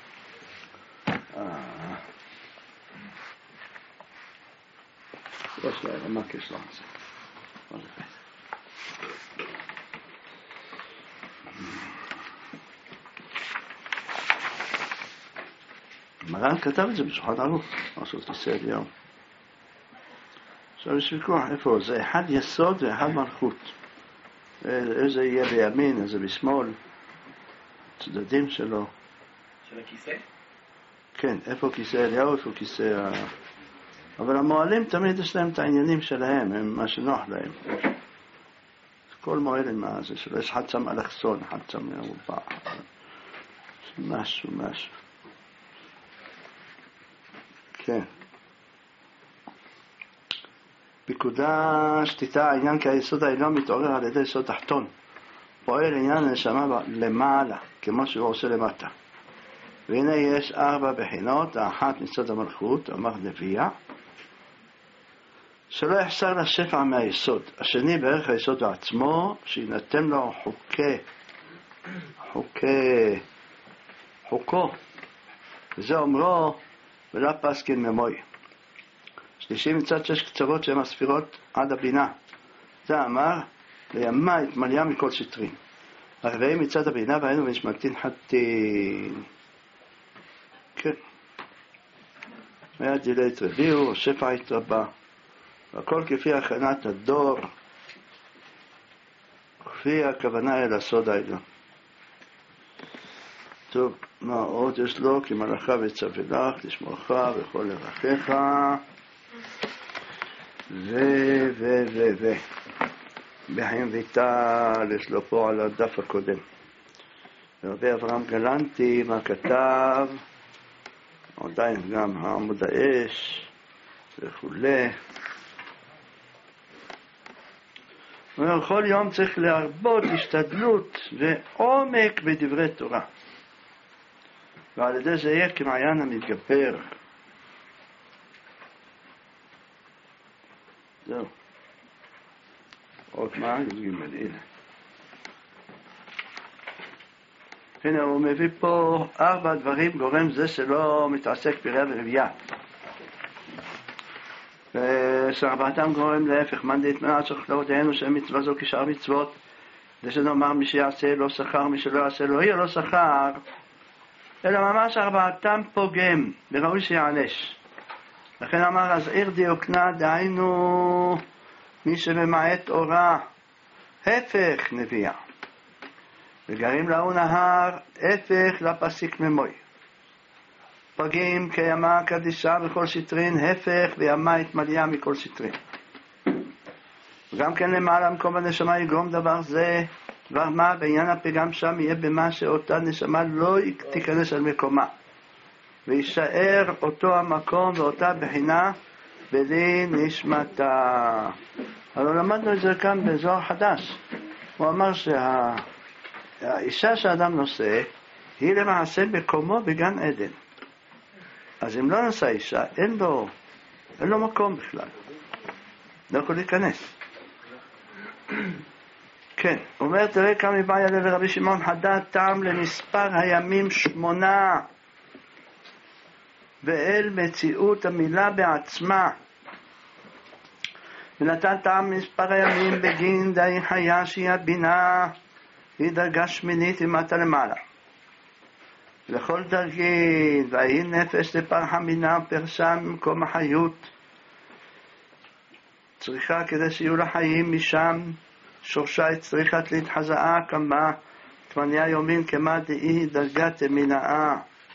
יש לה רמה כשלום הזה. מה זה? מרן כתב את זה בשולחן ערוך, משהו כיסא אליהו. עכשיו יש ויכוח איפה, זה אחד יסוד ואחד מלכות. איזה יהיה בימין, איזה בשמאל, צדדים שלו. של הכיסא? כן, איפה כיסא אליהו, איפה כיסא אבל המועלים תמיד יש להם את העניינים שלהם, הם מה שנוח להם. כל מועל עם זה שלו, יש חצם אלכסון, חצם מרובע. משהו. כן. פיקודה שתיתה העניין כי היסוד העליון מתעורר על ידי יסוד תחתון. פועל עניין הנשמה למעלה, כמו שהוא עושה למטה. והנה יש 4 בחינות, האחת מצד המלכות, אמר נביאה, שלא יחסר לשפע מהיסוד. השני בערך היסוד עצמו, שינתן לו חוקו. וזה אומרו, ולא פסקין ממוי. שלישי מצד 6 קצוות שהן הספירות עד הבינה. זה אמר, לימה התמליה מכל שטרים. הרביעי מצד הבינה, והיינו ונשמתין חתין. כן. היה דילי התרביעו, שפע התרבה. והכל כפי הכנת הדור, כפי הכוונה אל הסוד העליון. טוב, מה עוד יש לו? כי מלאכה וצווה לך, לשמורך וכל לבחיך. בחיים ויטל, יש לו פה על הדף הקודם. רבי אברהם גלנטי, מה כתב, עדיין גם העמוד האש וכולי. כל יום צריך להרבות השתדלות ועומק בדברי תורה. ועל ידי זה יהיה כמעיין המתגבר. זהו. עוד מה? הנה. הנה הוא מביא פה 4 דברים גורם זה שלא מתעסק פריה ורבייה. ושארבעתם גורם להפך, מאן דאיתמר צריך להודיענו שמצווה זו כשאר מצוות, ושנאמר מי שיעשה לא שכר, מי שלא יעשה לא יהיה לא שכר, אלא ממש 4 פוגם, וראוי שיענש. לכן אמר אז עיר דיוקנה, דהיינו מי שממעט אורה, הפך נביאה. וגרים לאו נהר, הפך לפסיק ממוי. פגים כימה קדישה בכל שטרין, הפך וימה התמליה מכל שטרין. וגם כן למעלה מקום הנשמה יגרום דבר זה, דבר מה בעניין הפגם שם יהיה במה שאותה נשמה לא תיכנס על מקומה. וישאר אותו המקום ואותה בחינה בלי נשמתה. אבל למדנו את זה כאן בזוהר חדש. הוא אמר שהאישה שאדם נושא, היא למעשה מקומו בגן עדן. אז אם לא נשא אישה, אין לו מקום בכלל. לא יכול להיכנס. כן, הוא אומר, תראה כמה מבעיה לרבי שמעון חדד טעם למספר הימים 8 ואל מציאות המילה בעצמה, ונתן טעם מספר הימים בגין די חיה שהיא הבינה, היא דרגה שמינית ומטה למעלה. לכל דרגין, והיא נפש לפרח הבינה פרשה ממקום החיות, צריכה כדי שיהיו לה חיים משם, שורשה צריכת להתחזאה כמה תמניה יומין כמה דאי דרגת מינאה.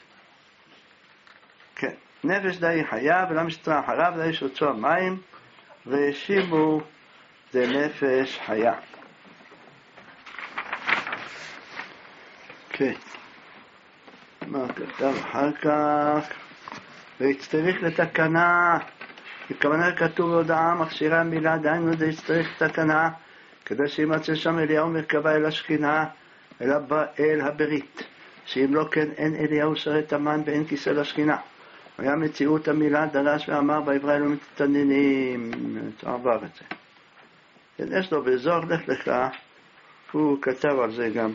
כן, נפש די חיה ולמשטרה אחריו די שרצו המים והשיבו זה נפש חיה. כן, מה כתב אחר כך? והצטריך לתקנה, בכוונה כתוב בהודעה מכשירה המילה, דיינו זה הצטריך לתקנה כדי שימצא שם אליהו מרכבה אל השכינה אל הברית, שאם לא כן אין אליהו שרת המן ואין כיסא לשכינה. היה מציאות המילה דרש ואמר בעברי לא מתתננים, עבר את זה. יש לו באזור לך לך, הוא כתב על זה גם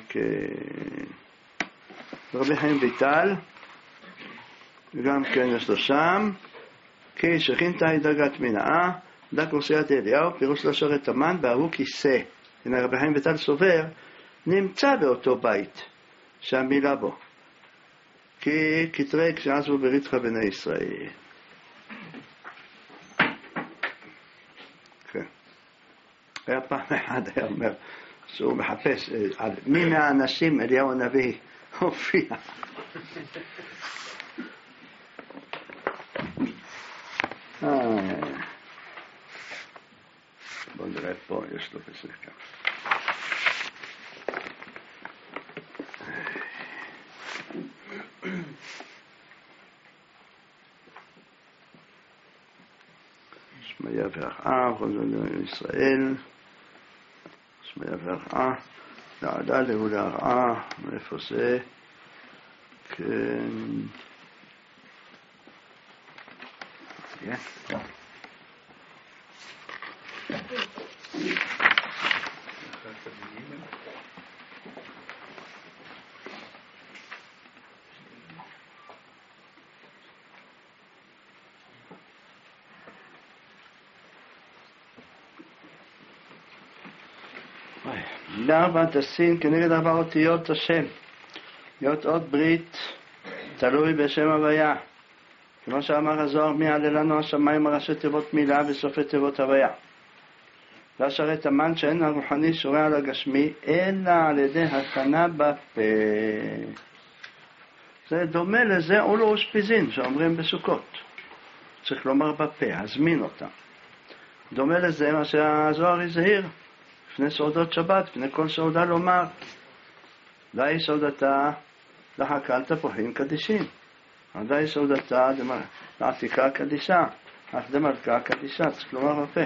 רבי חיים ויטל, וגם כן יש לו שם, כי שכינתה היא דרגת מינאה, דק אוסיית אליהו, פירוש לא שרת המן, והוא כיסא. הנה רבי חיים ויטל סובר, נמצא באותו בית שהמילה בו. כי כתרי כשעזבו בריתך בני ישראל. כן. היה פעם אחד, היה אומר, שהוא מחפש, על מי מהאנשים אליהו הנביא הופיע. בוא נראה פה, יש לו בסך כאן. שמיה והרעה, חוזר ישראל, שמיה והרעה, לעדה להוא להרעה, מאיפה זה? כן. מילה 4 תסין כנגד 4 אותיות השם, להיות עוד ברית תלוי בשם הוויה, כמו שאמר הזוהר, מי יעלה לנו השמיים ראשי תיבות מילה וסופי תיבות הוויה. והשרת המן שאין הרוחני שורה על הגשמי אלא על ידי התנה בפה. זה דומה לזה אולו אושפיזין שאומרים בסוכות, צריך לומר בפה, הזמין אותם. דומה לזה מה שהזוהר הזהיר לפני סעודות שבת, לפני כל סעודה לומר די סעודתה לחקל תפוחים קדישים, די סעודתה לעתיקה קדישה, אך דמלכה קדישה, צריך לומר בפה.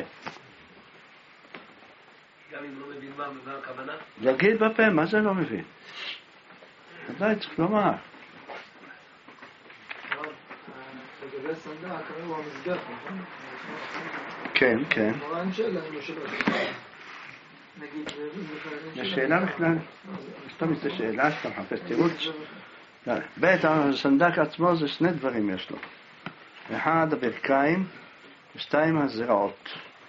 גם אם לא מבין מה הכוונה? להגיד בפה, מה זה לא מבין? די צריך לומר. לגבי סנדק, הוא המסגר, נכון? כן, כן. אין שאלה, אם יש שאלה בכלל, סתם יש שאלה שאתה מחפש תירוץ. בית הסנדק עצמו זה שני דברים יש לו. אחד הברכיים ושתיים הזרעות.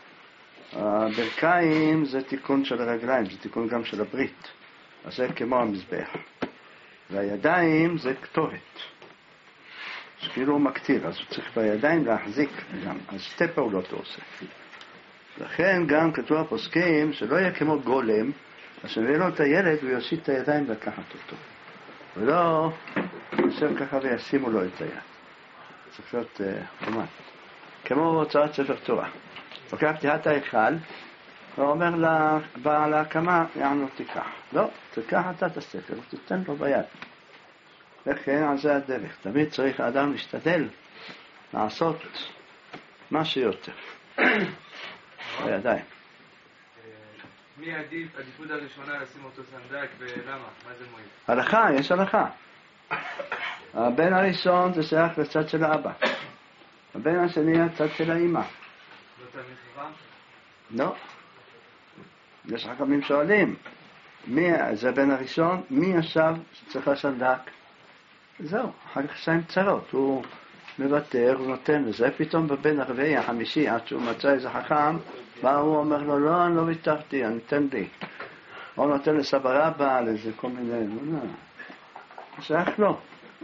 הברכיים זה תיקון של הרגליים, זה תיקון גם של הברית, אז זה כמו המזבח. והידיים זה כתובת, אז כאילו הוא מקטיר, אז הוא צריך בידיים להחזיק גם, אז שתי פעולות הוא עושה. לכן גם כתוב הפוסקים שלא יהיה כמו גולם, אז שנביא לו את הילד הוא יושיט את הידיים ולקחת אותו, ולא יושב ככה וישימו לו את היד. צריך להיות אומן כמו בהוצאת ספר תורה. לוקח פתיחת ההיכל ואומר לבעל ההקמה, יענו תיקח, לא, תיקח אתה את הספר ותתן לו ביד. וכן על זה הדרך, תמיד צריך האדם להשתדל לעשות מה שיותר בידיים. מי עדיפות הראשונה לשים אותו סנדק ולמה? מה זה מועיל? הלכה, יש הלכה. הבן הראשון זה שייך לצד של האבא. הבן השני הצד של האמא. לא תלמיד חכם? לא. יש חכמים שואלים, זה הבן הראשון, מי ישב שצריך לסנדק? זהו, אחר כך שיים צרות, הוא מוותר, הוא נותן לזה, פתאום בבן הרביעי החמישי, עד שהוא מצא איזה חכם, בא הוא אומר לו, לא, אני לא ויתרתי, אני אתן לי. הוא נותן לסבא רבא, לזה כל מיני, לא, שייך לו.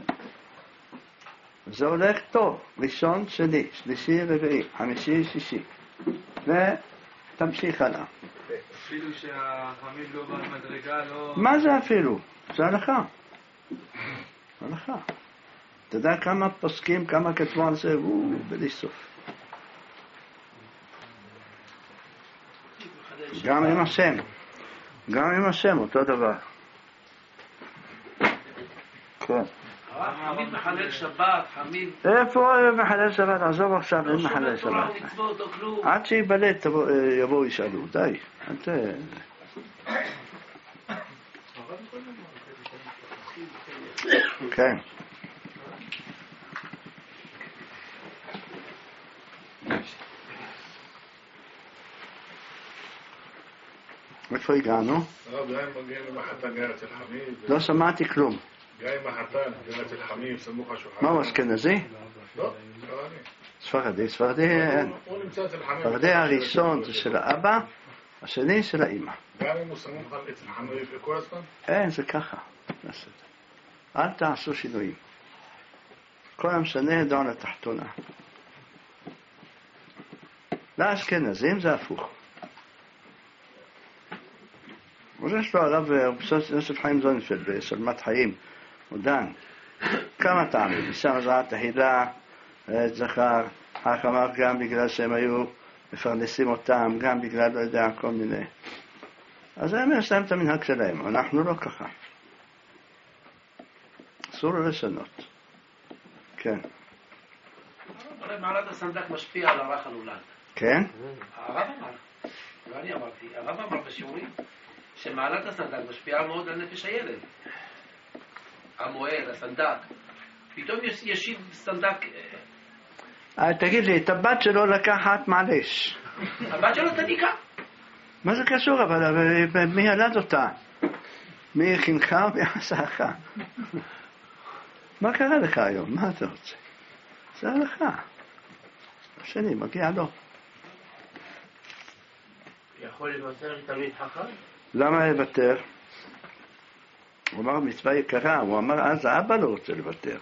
זה הולך טוב, ראשון, שני, שלישי, רביעי, חמישי, שישי, ותמשיך הלאה. אפילו שהחכמים לא במדרגה, לא... מה זה אפילו? זה הלכה. הלכה. אתה יודע כמה פוסקים, כמה כתבו על זה, בלי סוף. גם עם השם. גם עם השם, אותו דבר. כן. חמיד מחלל שבת, חמיד... איפה מחלל שבת? עזוב עכשיו, אין מחלל שבת. עד שיבלט יבואו ישאלו, די. כן. איפה הגענו? הרב, גם אם מגיע למחתן גר אצל חמיד... לא שמעתי כלום. גם אם מחתן גר אצל חמיד, סמוך השולחן... מה הוא אשכנזי? לא, ספרדי. ספרדי אין. הוא נמצא אצל חמיד. ספרדי הראשון זה של האבא, השני של האמא. גם אם הוא סמוך אצל חמיד כל הזמן? אין, זה ככה. אל תעשו שינויים. כל המשנה דון לתחתונה. לאשכנזים זה הפוך. יש לו הרב יוסף חיים זונפלד בשלמת חיים, הוא דן. כמה טעמים, שם זרעת תהילה, זכר, החמר גם בגלל שהם היו מפרנסים אותם, גם בגלל, לא יודע, כל מיני. אז הם יש להם את המנהג שלהם, אנחנו לא ככה. אסור לו לשנות. כן. הרי מעלת הסנדק משפיע על הרך הנולד. כן? הרב אמר, לא אני אמרתי, הרב אמר בשיעורים, שמעלת הסנדק משפיעה מאוד על נפש הילד. המועל, הסנדק. פתאום ישיב סנדק... תגיד לי, את הבת שלו לקחת מעלש. הבת שלו צדיקה. מה זה קשור? אבל מי ילד אותה? מי חינכה ומי עשך? מה קרה לך היום? מה אתה רוצה? זה הלכה. השני, מגיע לו. יכול לוותר תלמיד חכם? למה לוותר? הוא אמר מצווה יקרה, הוא אמר אז האבא לא רוצה לוותר.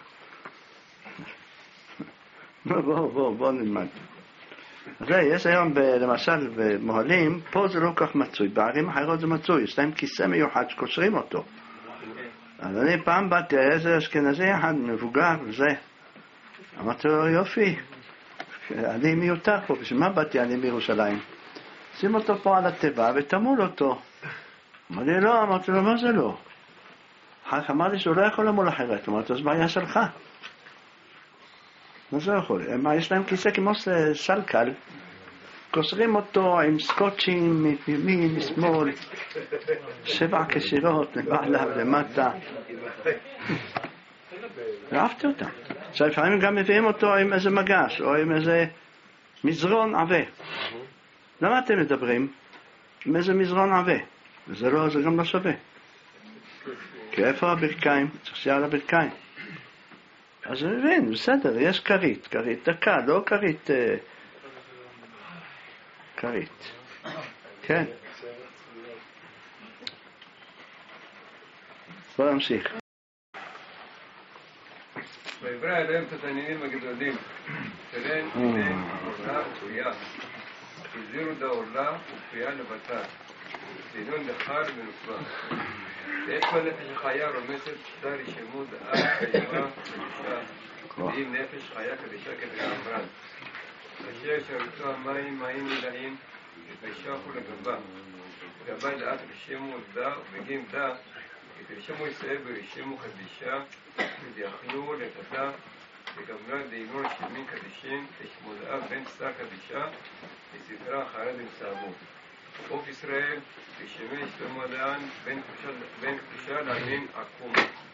בוא נלמד. אז יש היום למשל במוהלים, פה זה לא כל כך מצוי, בערים אחרות זה מצוי, יש להם כיסא מיוחד שקושרים אותו. אז אני פעם באתי, איזה אשכנזי אחד מבוגר וזה, אמרתי לו יופי, אני מיותר פה, בשביל מה באתי אני מירושלים? שים אותו פה על הטבע ותמול אותו. אמר לי לא, אמרתי לו מה זה לא? אחר כך אמר לי שהוא לא יכול למול אחרת, אמרתי אז בעיה שלך. מה זה יכול? מה יש להם כיסא כמו סלקל, קושרים אותו עם סקוטשים מימין, משמאל, 7 קשירות למעלה ולמטה. ואהבתי אותם. עכשיו לפעמים גם מביאים אותו עם איזה מגש או עם איזה מזרון עבה. למה אתם מדברים? עם איזה מזרון עבה. זה גם לא שווה. כי איפה הברכיים? צריך שיהיה על הברכיים. אז אני מבין, בסדר, יש כרית דקה, לא כרית... כרית. כן. בוא נמשיך. ויברא אלוהים את התנינים הגדולים, שלהם תיתן עורלה ופרייה. הזהירו דעורלה ופרייה לבטר. צינון דחר ונופלה. ואת כל נפש החיה רומסת שתה רשמו דעה קיימה קדישה, ואם נפש חיה קדישה כדגמרן. אשר שרצו המים מים מלאים, וישחו לגבה. גבה דעת רשמו דה, ובגין דה, ותרשמו ישראל ורשמו קדישה, ויחלו לתתה, וגמרה דהינו רשמים קדישים, תשמודעה בן שר קדישה, וסדרה אחרי דמסעמו. עוף ישראל, ושמש במודען בין קדושה להאמין עקום.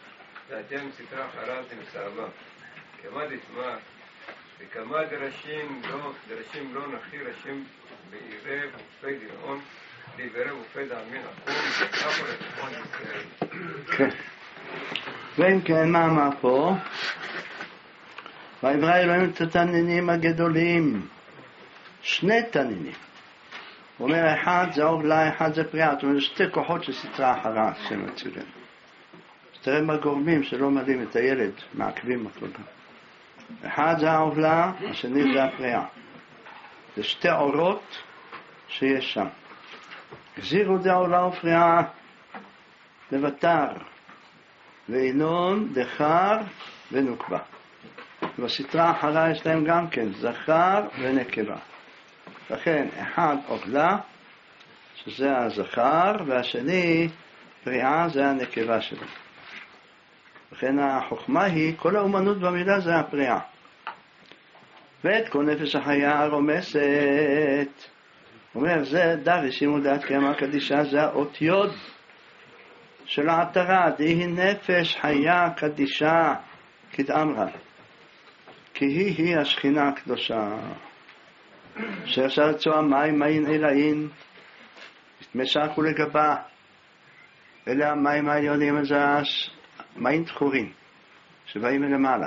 ואתם סתרה חרמתם סעבה. כמה דתמר, וכמה דרשים לא נכי רשים בעירב ופי דרעון, בעירב ופי דעמין עקום, וכמה לתחון ישראל. ואם כן, מה אמר פה? ויברא אלוהים את התנינים הגדולים, 2 תנינים. הוא אומר, אחד זה עורלה, אחד זה פריאה. זאת אומרת, 2 כוחות של סתרה אחרה שמצילם. תראה מה גורמים שלא מלאים את הילד, מעכבים אותו גם. אחד זה העורלה, השני זה הפריאה. זה 2 אורות שיש שם. גזירו דעורלה ופריאה לבטר, ואינון, דחר ונוקבה. בסתרה אחרה יש להם גם כן זכר ונקבה. לכן אחד עורלה, שזה הזכר, והשני פריאה, זה הנקבה שלו. לכן החוכמה היא, כל האומנות במילה זה הפריאה. ואת כל נפש החיה הרומסת, אומר, זה דרש מודעת קיימה קדישה, זה האות יוד של העטרה, דהי נפש חיה קדישה כדאמרה, כי היא השכינה הקדושה, שאשר רצוע מים מים אלאין, משך ולגבה, אלה המים העליונים, הזה מים תחורים, שבאים מלמעלה,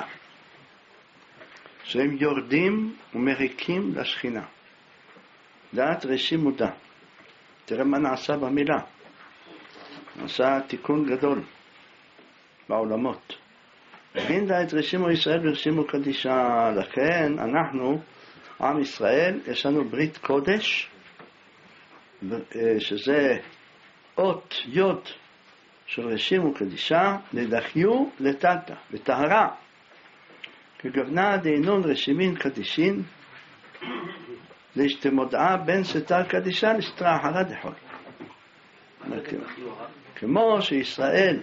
שהם יורדים ומריקים לשכינה. דעת רש"י מודע. תראה מה נעשה במילה. נעשה תיקון גדול בעולמות. הבין דעת רשימו ישראל ורשימו קדישה. לכן אנחנו, עם ישראל, יש לנו ברית קודש, שזה אות יוד של רשימו קדישה, לדחיו לטלטה, לטהרה. כגוונה דהינון רשימין קדישין, להשתמודעה בין סתר קדישה לסתרה אחרה דחול. כמו שישראל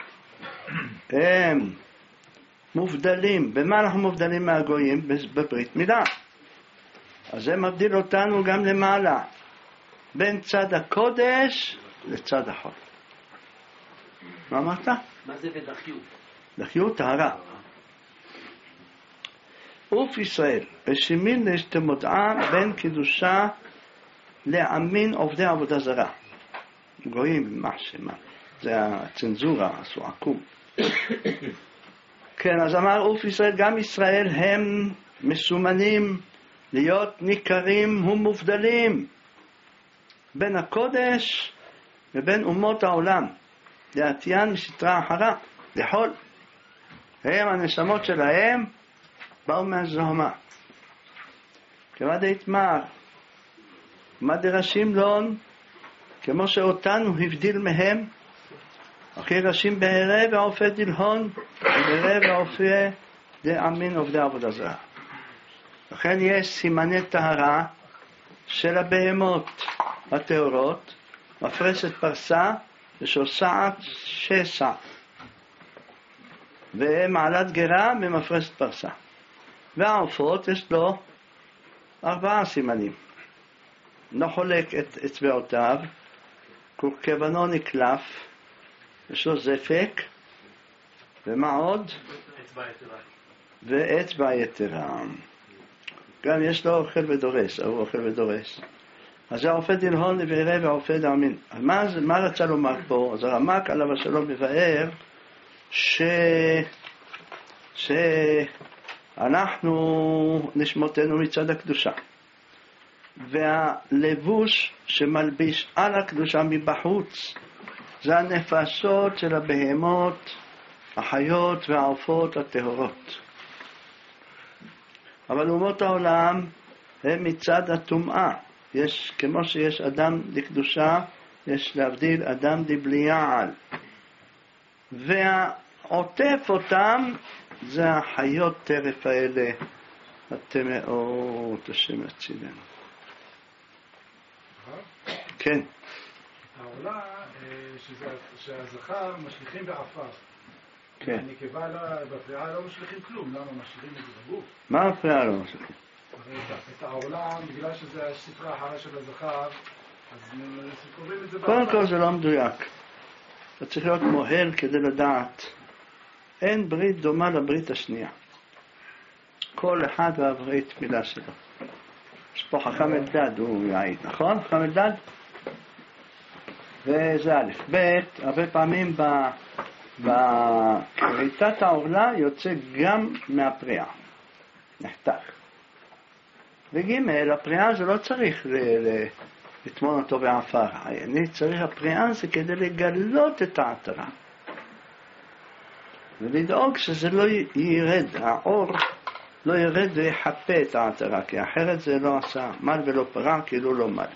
הם מובדלים, במה אנחנו מובדלים מהגויים? בברית מילה. אז זה מבדיל אותנו גם למעלה, בין צד הקודש לצד החול. מה אמרת? מה זה בדחיו? דחיו טהרה. אוף ישראל, רשימין להשתמודעה בין קידושה לעמין עובדי עבודה זרה. גויים, מה זה הצנזורה, עשו עקום. כן, אז אמר אוף ישראל, גם ישראל הם מסומנים להיות ניכרים ומובדלים בין הקודש ובין אומות העולם, לעתיין מסתרה אחרה, לחול. הם הנשמות שלהם באו מהזוהמה. כמה דהתמר, מה דרשים לון, כמו שאותנו הבדיל מהם, אחי רשים בהרה ועופה דלהון, בהרה ועופה דאמין עובדי עבודה זרה. לכן יש סימני טהרה של הבהמות הטהורות, מפרסת פרסה ושוסעת שסע, ומעלת גרה ממפרסת פרסה. והעופות יש לו 4 סימנים. לא חולק את אצבעותיו, כבנו נקלף, יש לו זפק, ומה עוד? ואצבע יתרה. גם יש לו אוכל ודורס, הוא אוכל ודורס. אז זה עופה דלהון לבהרה ועופה דאמין. מה רצה לומר פה? אז הרמ"ק עליו השלום מבאר שאנחנו נשמותינו מצד הקדושה, והלבוש שמלביש על הקדושה מבחוץ זה הנפשות של הבהמות, החיות והעופות הטהורות. אבל אומות העולם הם מצד הטומאה. יש, כמו שיש אדם לקדושה, יש להבדיל אדם דבליעל. והעוטף אותם זה החיות טרף האלה, הטמאות, השם יצילנו. כן. העולה שהזכר משליכים בעפר. כן. הנקבה בפריעה לא משליכים כלום, למה משליכים את זה בגוף? מה הפריעה לא משליכים? את העולם, בגלל שזה הספרה האחרה של הזכר, אז קוראים את זה בעפר. קודם כל זה לא מדויק. אתה צריך להיות מוהל כדי לדעת אין ברית דומה לברית השנייה. כל אחד והברית מילה שלו. יש פה חכם אלדד, הוא יעיד, נכון? חכם אלדד? וזה א', ב', הרבה פעמים בכריתת העורלה יוצא גם מהפריעה, נחתך. וג', הפריעה זה לא צריך לטמון אותו בעפר. אני צריך, הפריעה זה כדי לגלות את העטרה. ולדאוג שזה לא ירד, האור לא ירד ויחפה את העטרה, כי אחרת זה לא עשה מל ולא פרה, כאילו לא מל.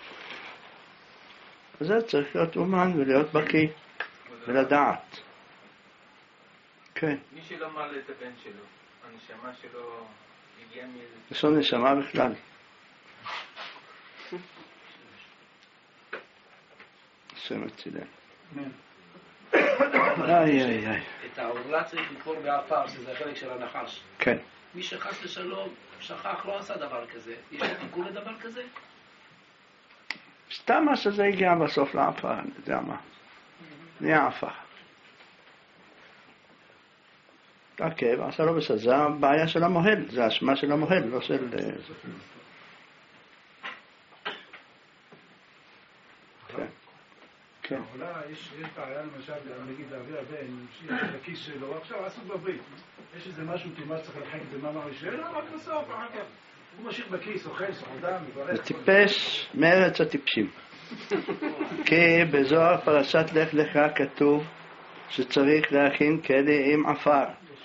זה צריך להיות אומן ולהיות בקיא ולדעת. כן. מי שלא מל את הבן שלו, הנשמה שלו הגיעה מאיזה... יש לו נשמה בכלל. השם הצילם. איי. את העורלה צריך לקבור בעפר, שזה החלק של הנחש. כן. מי שחס לשלום, שכח, לא עשה דבר כזה. יש לו תיקון לדבר כזה? סתם מה שזה הגיע בסוף לעפר, אני יודע מה. נהיה עפר. אוקיי, ועשה לא בסדר, זה הבעיה של המוהל, זה האשמה של המוהל, לא של... כן. אולי יש בעיה למשל, נגיד להביא הבן, שיש בכיס שלו, עכשיו עסוק בברית. יש איזה משהו תימא שצריך לחק את זה מאמר ראשון, רק בסוף, אחר כך. הוא משאיר בכיס, אוכל, סעודה, מברך. זה טיפש מארץ הטיפשים. כי בזוהר פרשת לך לך כתוב שצריך להכין כלי עם עפר.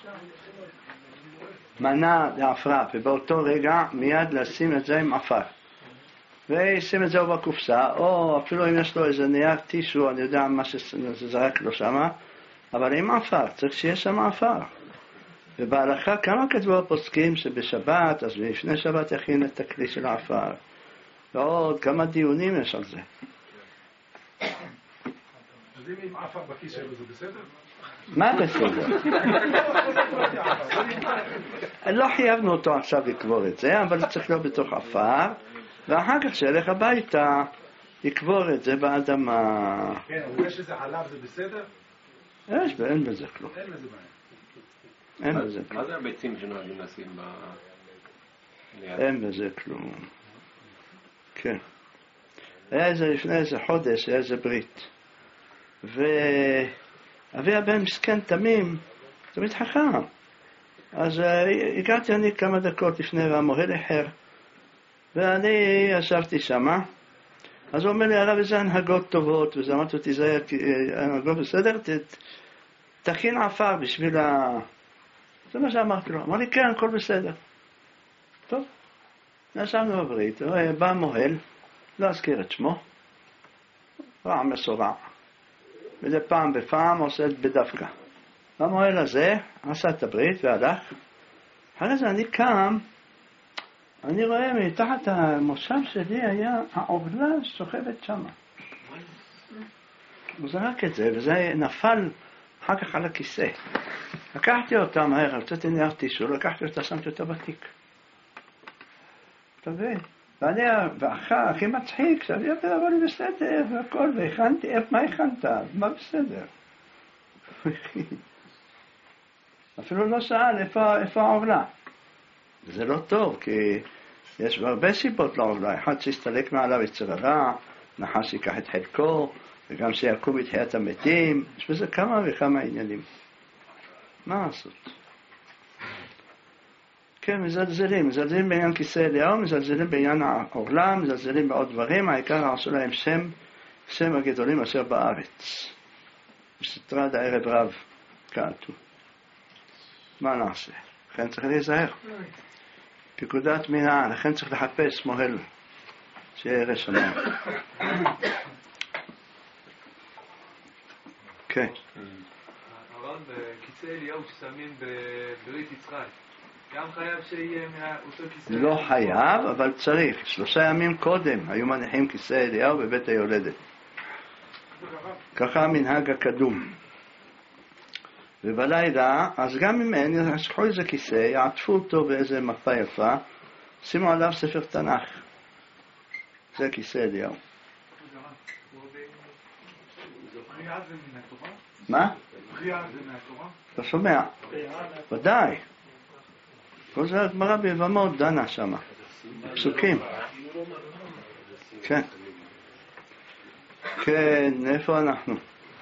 מנה לעפרה, ובאותו רגע מיד לשים את זה עם עפר. וישים את זה בקופסה, או אפילו אם יש לו איזה נייר טישו, אני יודע מה שזרק לו שמה, אבל עם עפר, צריך שיש שם עפר. ובהלכה כמה כתבו הפוסקים שבשבת, אז לפני שבת יכין את הכלי של העפר. ועוד כמה דיונים יש על זה. אז אם עם עפר בכיס שלו זה בסדר? מה בסדר? לא חייבנו אותו עכשיו לקבור את זה, אבל צריך להיות בתוך עפר, ואחר כך שילך הביתה, יקבור את זה באדמה. כן, אבל יש איזה חלב, זה בסדר? יש, ואין בזה כלום. אין לזה בעיה. אין בזה כלום. מה זה הביצים שנוהגים לשים ב... אין בזה כלום. כן. היה איזה לפני איזה חודש, היה איזה ברית. ואבי הבן מסכן תמים, תמיד חכם. אז הגעתי אני כמה דקות לפני והמוהל אחר. ואני ישבתי שמה, אז הוא אומר לי, הרב, איזה הנהגות טובות, וזה אמרתי אותי, זה הנהגות בסדר, תכין עפר בשביל זה מה שאמרתי לו. אמר לי, כן, הכל בסדר. טוב, נשמנו בברית, בא מוהל, לא אזכיר את שמו, רע מסורע, וזה פעם בפעם עושה את בדווקא. המוהל הזה עשה את הברית והלך, אחרי זה אני קם, אני רואה מתחת המושב שלי היה העורלה שוכבת שמה. הוא זרק את זה, וזה נפל אחר כך על הכיסא. לקחתי אותה מהר, הוצאתי נייר טישו, לקחתי אותה, שמתי אותה בתיק. אתה מבין? והכי מצחיק, שאני אומר, אבל היא בסדר, והכל, והכנתי, מה הכנת? מה בסדר? אפילו לא שאל איפה העורלה. זה לא טוב, כי יש הרבה סיבות לעורלה. אחד שיסתלק מעליו יצר הרע, נחש ייקח את חלקו, וגם שיקום בתחיית המתים. יש בזה כמה וכמה עניינים. מה לעשות? כן, מזלזלים בעניין כיסא אליהו, מזלזלים בעניין העורלה, מזלזלים בעוד דברים, העיקר עשו להם שם הגדולים אשר בארץ. בסתרה הערב רב, כתוב. מה נעשה? לכן צריך להיזהר. פקודת מינהל, לכן צריך לחפש מוהל שיהיה ירא שמיים. כן. הרב, בכיסא אליהו ששמים בברית יצחק, גם חייב שיהיה מאותו כיסא? לא חייב, אבל צריך. 3 ימים קודם היו מניחים כיסא אליהו בבית היולדת. ככה המנהג הקדום. ובלילה, אז גם אם אין, ישכחו איזה כיסא, יעטפו אותו באיזה מפה יפה, שימו עליו ספר תנ"ך. זה כיסא אליהו. בריאה זה מן התורה? מה? בריאה זה מהתורה? אתה שומע? ודאי. כל זה הגמרא ביבמות דנה שמה. פסוקים. כן. כן, איפה אנחנו?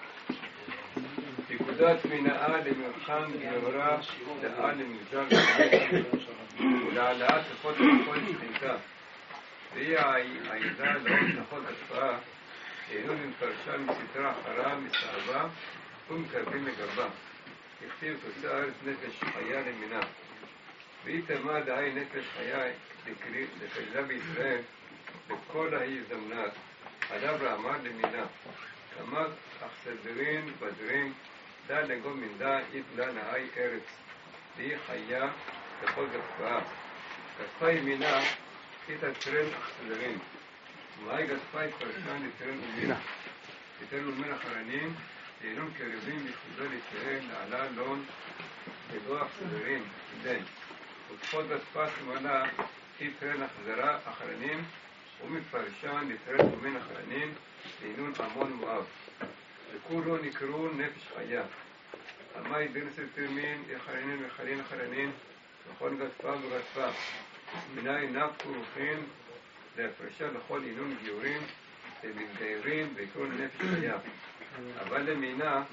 פקודת מנעה למרחם גאורה דעה למגזר ולהעלאת כוחות וכל שכינתה והיא העידה לעוד כוחות השפעה שאינו מפרשה מסתרה אחרה מסעבה ומקרבים לגרבה הכתיב תוצא הארץ נפש חיה למינה והיא תמה דהי נפש חיה לקרילה בישראל בכל ההזדמנות עליו רעמה למינה כמה אכסדרין בדרין דה לגום מנדה איתלה נהי ארץ והיא חיה לכל גדפה גדפה ימינה תתעצרן אכסדרין ומהי גדפה התפרשן לתרן ומינה לתרן ומינה חרנים תהילון קרבים יחודו לתרן לעלה לון לגו אכסדרין דן ותפות גדפה שמנה תתרן אכזרה אחרנים ומפרשן לתרן ומינה חרנים תהילון עמון מואב וכולו נקראו נפש חיה. המאי דרסל תרמין, יחרנין וחרין אחרנין, וכל גדפה וגדפה. מנהי נפקו רוחין, להפרשה לכל עינון גיורים, למתגיירים ויקראו נפש חיה. אבל למינה,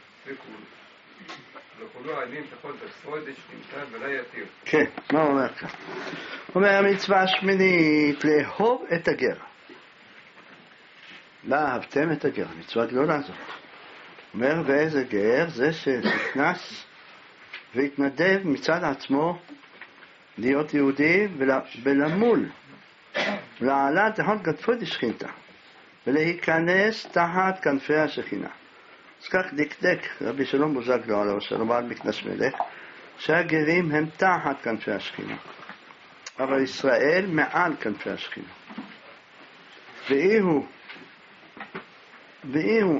וכולו עלים תכל גדפות, שכינתה ולא יתיר. כן, מה הוא אומר כאן? הוא אומר המצווה השמינית, לאהוב את הגר. לאהבתם את הגר, המצווה גדולה זאת. אומר, ואיזה גר? זה שנכנס והתנדב מצד עצמו להיות יהודי ולמול, לעלה תחת גדפות השכינתה, ולהיכנס תחת כנפי השכינה. אז כך דקדק רבי שלום בוזגלו עליו השלום על מקדש מלך, שהגרים הם תחת כנפי השכינה, אבל ישראל מעל כנפי השכינה. ואיהו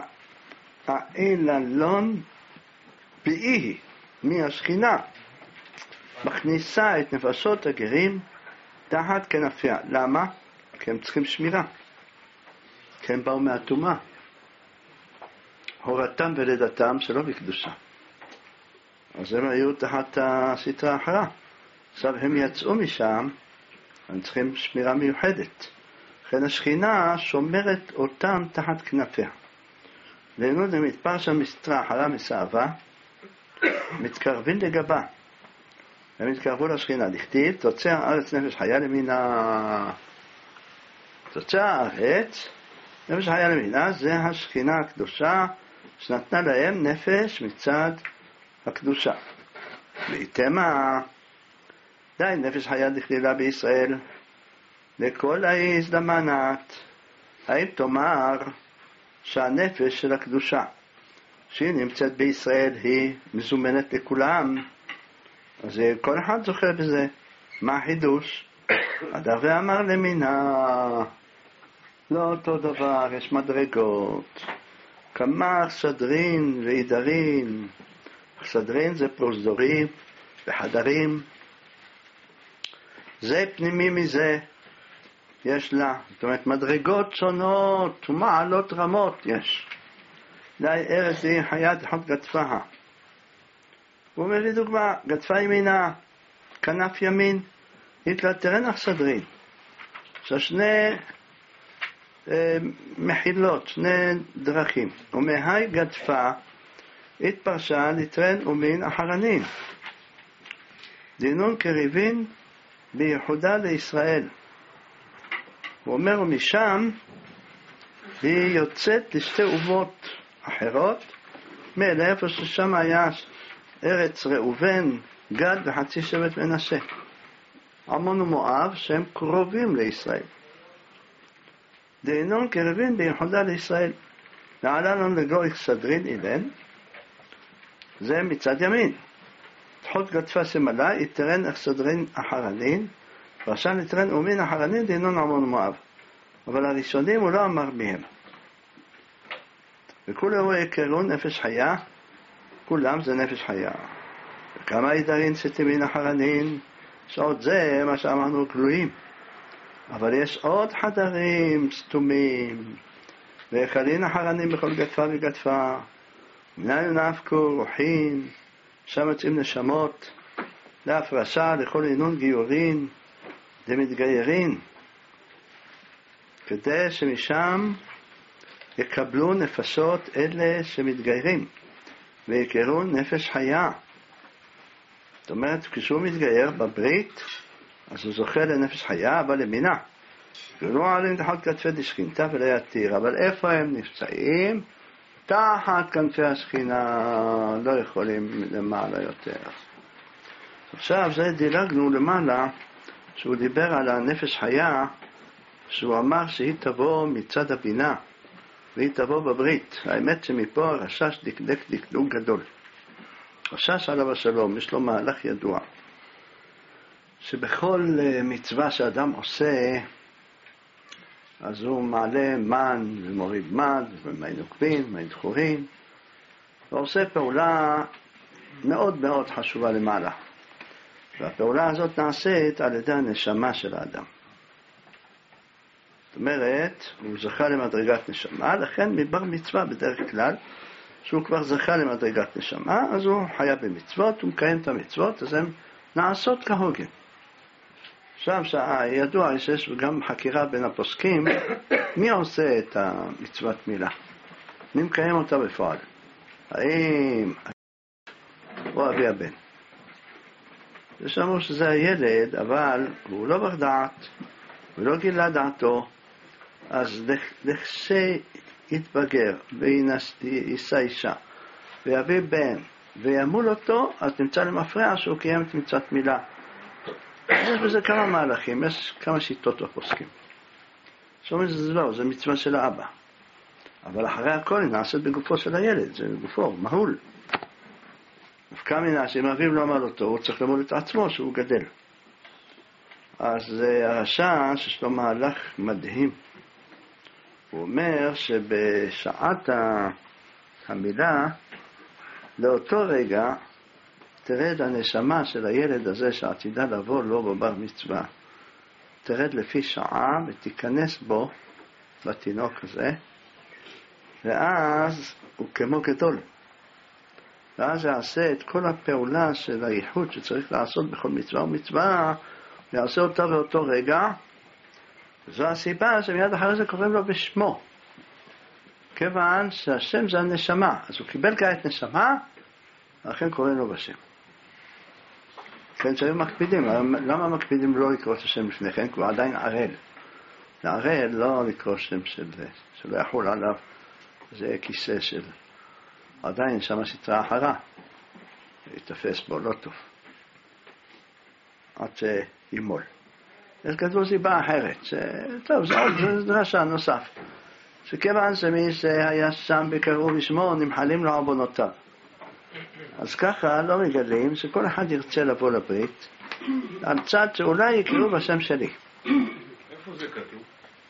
האיללון באיהי מהשכינה מכניסה את נפשות הגרים תחת כנפיה. למה? כי הם צריכים שמירה, כי הם באו מהטומאה, הורתם ולידתם שלא בקדושה, אז הם היו תחת הסטרה האחרה. עכשיו הם יצאו משם, הם צריכים שמירה מיוחדת, לכן השכינה שומרת אותם תחת כנפיה. ואינו זה מתפרש המסתרה אחרה מסעבה, מתקרבים לגבה, הם התקרבו לשכינה. דכתיב תוצא הארץ נפש חיה למינה. תוצא הארץ נפש חיה למינה זה השכינה הקדושה שנתנה להם נפש מצד הקדושה. ואיתמה די נפש חיה דכלילה בישראל לכל ההזדמנת. האם תאמר שהנפש של הקדושה שהיא נמצאת בישראל היא מזומנת לכולם? אז כל אחד זוכר בזה. מה החידוש? אדר ואמר למינה, לא אותו דבר, יש מדרגות, כמה סדרין ועידרין. סדרין זה פרוזדורים וחדרים, זה פנימי מזה יש לה, זאת אומרת מדרגות שונות ומעלות רמות יש. די ארץ היא חיה תחת גדפה. הוא אומר לי דוגמה, גדפה ימינה, כנף ימין, התלתרן אכסדרין. שני מחילות, שני דרכים. ומהי גדפה התפרשה לתרן ומין אחרנים. דינון קריבין בייחודה לישראל. הוא אומר, ומשם היא יוצאת לשתי אומות אחרות, מאיפה ששם היה ארץ ראובן, גד וחצי שבט מנשה. עמון ומואב שהם קרובים לישראל. דינון קרבין בייחודה לישראל. נעלה לנו לגו אכסדרין אילן, זה מצד ימין. תחות גדפה סמלה, יתרן אכסדרין אחרנין, ועכשיו נתרן ומין אחרנין דינון עמון ומואב. אבל הראשונים הוא לא אמר מהם. וכולו יקראו נפש חיה, כולם זה נפש חיה. וכמה עידרין סתמין אחרנין, שעוד זה מה שאמרנו גלויים. אבל יש עוד חדרים סתומים, והחלין החרנים בכל גדפה וגדפה, מנין נפקו רוחין, שם יוצאים נשמות, להפרשה, לכל עינון גיורין, למתגיירין, כדי שמשם יקבלו נפשות אלה שמתגיירים, ויקראו נפש חיה. זאת אומרת, כשהוא מתגייר בברית, אז הוא זוכה לנפש חיה, אבל למינה. ולא עלים תחת כתפי דשכינתה ולא יתיר, אבל איפה הם נפצעים? תחת כנפי השכינה, לא יכולים למעלה יותר. עכשיו זה דילגנו למעלה, שהוא דיבר על הנפש חיה, שהוא אמר שהיא תבוא מצד הבינה, והיא תבוא בברית. האמת שמפה הרשש דקדוק גדול. רשש עליו השלום, יש לו מהלך ידוע, שבכל מצווה שאדם עושה, אז הוא מעלה מן ומוריד מן, ומים נוקבים, מים דחורים, ועושה פעולה מאוד מאוד חשובה למעלה. והפעולה הזאת נעשית על ידי הנשמה של האדם. זאת אומרת, הוא זכה למדרגת נשמה, לכן מבר מצווה בדרך כלל, שהוא כבר זכה למדרגת נשמה, אז הוא חיה במצוות, הוא מקיים את המצוות, אז הן נעשות כהוגן. עכשיו ידוע שיש גם חקירה בין הפוסקים, מי עושה את המצוות מילה? מי מקיים אותה בפועל? האם או אבי הבן? יש אמרו שזה הילד, אבל הוא לא בדעת, הוא לא גילה דעתו, אז יתבגר ויישא אישה ויביא בן וימול אותו, אז נמצא למפרע שהוא קיים את מצוות מילה. יש בזה כמה מהלכים, יש כמה שיטות בפוסקים. שאומרים שזה לא, זה מצווה של האבא, אבל אחרי הכל היא נעשית בגופו של הילד, זה בגופו, מהול. נפקא מינה שאם אביו לא אמר אותו, הוא צריך למול את עצמו שהוא גדל. אז הרשע שיש לו מהלך מדהים, הוא אומר שבשעת המילה, לאותו רגע, תרד הנשמה של הילד הזה שעתידה לבוא לו בבר מצווה. תרד לפי שעה ותיכנס בו, בתינוק הזה, ואז הוא כמו גדול. ואז יעשה את כל הפעולה של הייחוד שצריך לעשות בכל מצווה ומצווה, יעשה אותה באותו רגע, וזו הסיבה שמיד אחרי זה קוראים לו בשמו. כיוון שהשם זה הנשמה, אז הוא קיבל כעת נשמה, ולכן קוראים לו בשם. כן, שהיו מקפידים, למה מקפידים לא לקרוא את השם לפני כן? כי הוא עדיין ערל. לערל לא לקרוא שם שלא יחול עליו, זה כיסא של... עדיין שם סתרה אחרה, יתפס בו לא טוב. עד שימול. יש כתוב סיבה אחרת, טוב, זה עוד דרשה נוסף. שכיוון שמי שהיה שם בקראו בשמו, נמחלים לו עוונותיו. אז ככה לא מגלים שכל אחד ירצה לבוא לברית, על צד שאולי יקראו בשם שלי. איפה זה כתוב?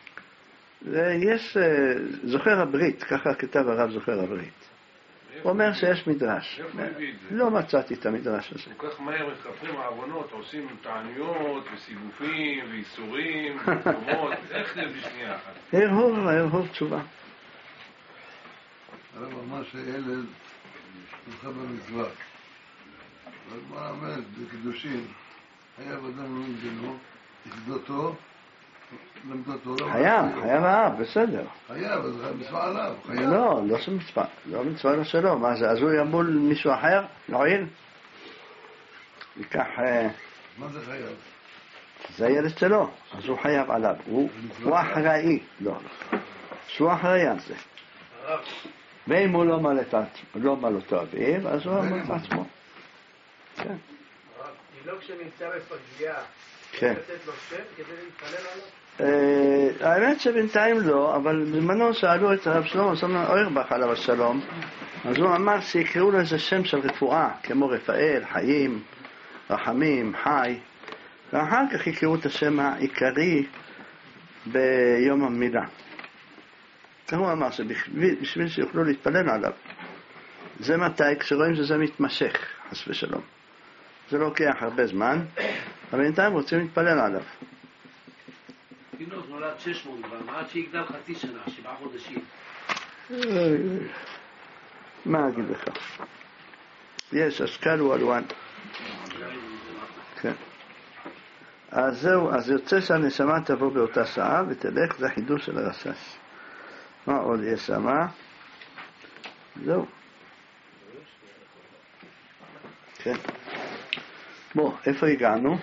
יש זוכר הברית, ככה כתב הרב זוכר הברית. הוא אומר שיש מדרש. לא מצאתי את המדרש הזה. כל כך מהר מתכפרים העוונות, עושים תעניות וסיגופים ואיסורים ותגומות. איך זה בשנייה אחת? הרהור תשובה. הרב אמר שילד זוכה במצווה. והגמרא אומרת בקידושין, חייב אדם לא ימדנו, יחדותו, חייב האב, בסדר. חייב, אז זה מצווה עליו. לא, לא של מצווה, לא מצווה לא שלו. מה זה, אז הוא ימול מישהו אחר? נועיל? ייקח... מה זה חייב? זה הילד שלו, אז הוא חייב עליו. הוא אחראי. לא, שהוא אחראי על זה. ואם הוא לא מל אותו אביב, אז הוא אמר את עצמו. כן. תינוק שנמצא בפגיעה, כן. לתת לו שם כדי להתפלל עליו? האמת שבינתיים לא, אבל בזמנו שאלו את הרב שלמה סולומון אוירבך עליו השלום, אז הוא אמר שיקראו לזה שם של רפואה, כמו רפאל, חיים, רחמים, חי, ואחר כך יקראו את השם העיקרי ביום המילה. הוא אמר שבשביל שיוכלו להתפלל עליו, זה מתי? כשרואים שזה מתמשך, חס ושלום. זה לוקח הרבה זמן, אבל בינתיים רוצים להתפלל עליו. תינוק נולד 600 כבר, עד שיגדל חצי שנה, 7 חודשים. מה אגיד לך? יש, אשכל הוא אלואן. כן. אז זהו, אז יוצא שהנשמה תבוא באותה שעה ותלך, זה חידוש של הרס"ש. מה עוד יש שמה? זהו. כן. בוא, איפה הגענו?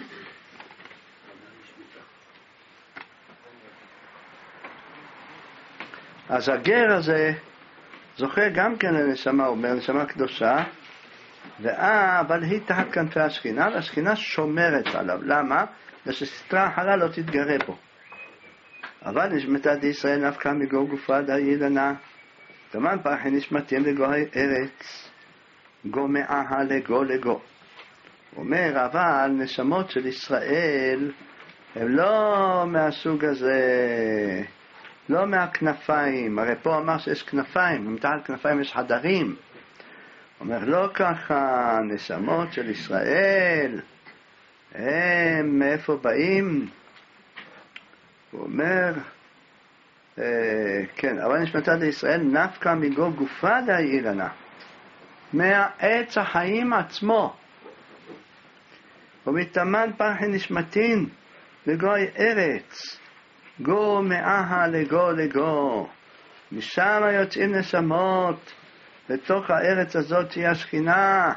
אז הגר הזה זוכה גם כן לנשמה, הוא אומר, נשמה קדושה, אבל היא תחת כנפי השכינה, והשכינה שומרת עליו. למה? שסתרה אחרה לא תתגרה בו. אבל נשמתה דישראל נפקה מגו גופה די ילנה, גמן פרחי נשמתים לגו ארץ, גו מעها לגו לגו. הוא אומר, אבל נשמות של ישראל הם לא מהסוג הזה, לא מהכנפיים. הרי פה אמר שיש כנפיים, מתחת כנפיים יש חדרים. הוא אומר, לא ככה, נשמות של ישראל הם מאיפה באים? הוא אומר, כן, אבל נשמתה לישראל נפקה מגו גופה די אילנה, מהעץ החיים עצמו, ומתאמן פרחי נשמתין לגוי ארץ, גו מעها לגו לגו, משם יוצאים נשמות, בתוך הארץ הזאת היא השכינה,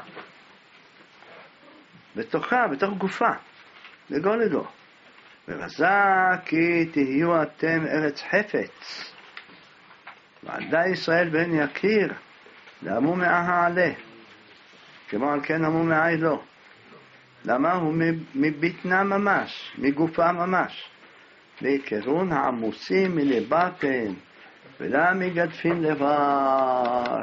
בתוכה, בתוך גופה, לגו לגו. ורזה כי תהיו אתם ארץ חפץ, ועדה ישראל בן יקיר, לעמו מעها עלה, כמו על כן עמו מעי לא. למה? הוא מביטנה ממש, מגופה ממש. ויקרון העמוסים מלבטן, ולא מגדפים דבר.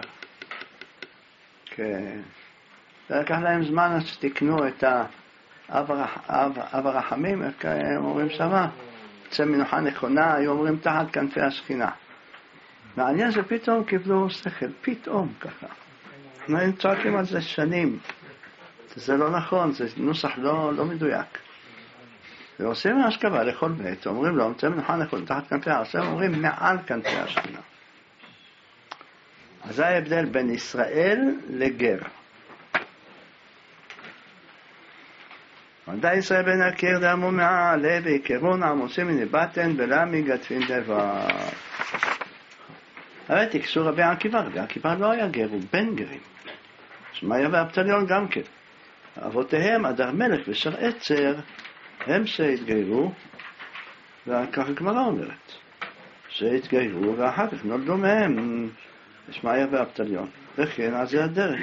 כן. זה לקח להם זמן עד שתקנו את אב הרחמים, איך הם אומרים שמה? יוצא מנוחה נכונה, היו אומרים תחת כנפי השכינה. מעניין שפתאום קיבלו שכל, פתאום ככה. אנחנו צועקים על זה שנים. זה לא נכון, זה נוסח לא מדויק. ועושים מהשכבה לכל בית, אומרים לו, יוצא מנוחה נכונה, תחת כנפי השכינה, אומרים מעל כנפי השכינה. אז זה ההבדל בין ישראל לגר. עמדה ישראל בן יקיר דעמו מעלה, ויקרון עמוסים מלבטן ולא מגדפים דבר. הרי תקשו רבי עקיבא, רבי עקיבא לא היה גר, הוא בן גרים. שמעיה ואבטליון גם כן. אבותיהם, אדר מלך ושר עצר, הם שהתגיירו, וכך הגמרא אומרת, שהתגיירו ואחר כך נולדו מהם שמעיה ואבטליון. וכן, אז זה הדרך.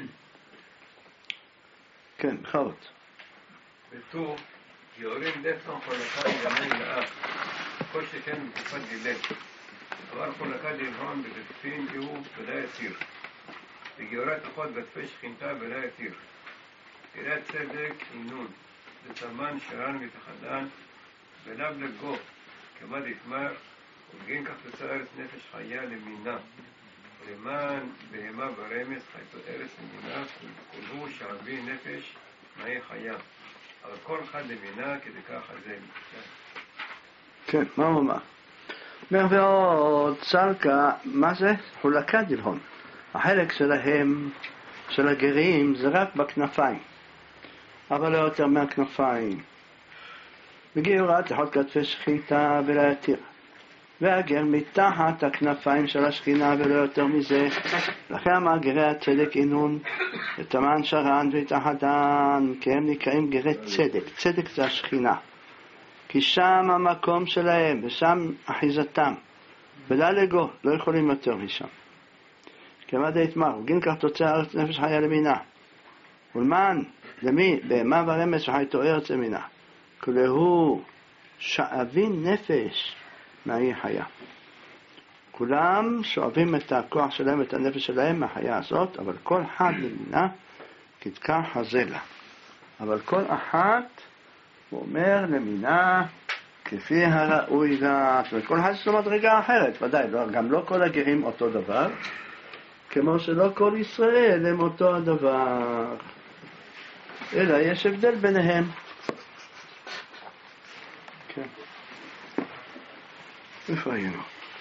כן, בחרות. בטור, יורים דפן חולקה ימי לאח, כל שכן בתקופת גילה. אבל חולקה דלהון בדפין יהוא ולא יתיר. בגיורת אחות בתפי שכינתה ולא יתיר. תראה צדק עינון, לצמן שרן ותחדן, ולאו לגו, כמה דתמר, ובגין כך תוצא ארץ נפש חיה למינה. ולמען בהמה ברמז חייתו ארץ למינה, כולו שעבי נפש מהי חיה. אבל כל אחד למינה כדי ככה זה. כן, מה הוא אמר? אומר ועוד צלקה, מה זה? חולקה דלהון. החלק שלהם, של הגרים, זה רק בכנפיים. אבל לא יותר מהכנפיים. בגיורת יכול כתפי שחיטה ולא יתיר. והגר מתחת הכנפיים של השכינה ולא יותר מזה. לכן אמר גרי הצדק עינון, ותמן שרן ותחדן, כי הם נקראים גרי צדק. צדק זה השכינה. כי שם המקום שלהם, ושם אחיזתם. ולא לגו, לא יכולים יותר משם. כמה דתמר, וגין כך תוצא ארץ נפש חיה למינה. ולמען, למי? בהמה ורמז שחייתו ארץ למינה. כולהו שאבין נפש מהי חיה. כולם שואבים את הכוח שלהם, את הנפש שלהם מהחיה הזאת, אבל כל אחד למינה כדקה חזלה. אבל כל אחת, הוא אומר, למינה כפי הראוי לה. וכל אחד יש לו מדרגה אחרת, ודאי, גם לא כל הגרים אותו דבר, כמו שלא כל ישראל הם אותו הדבר. אלא יש הבדל ביניהם. כן. איפה היינו?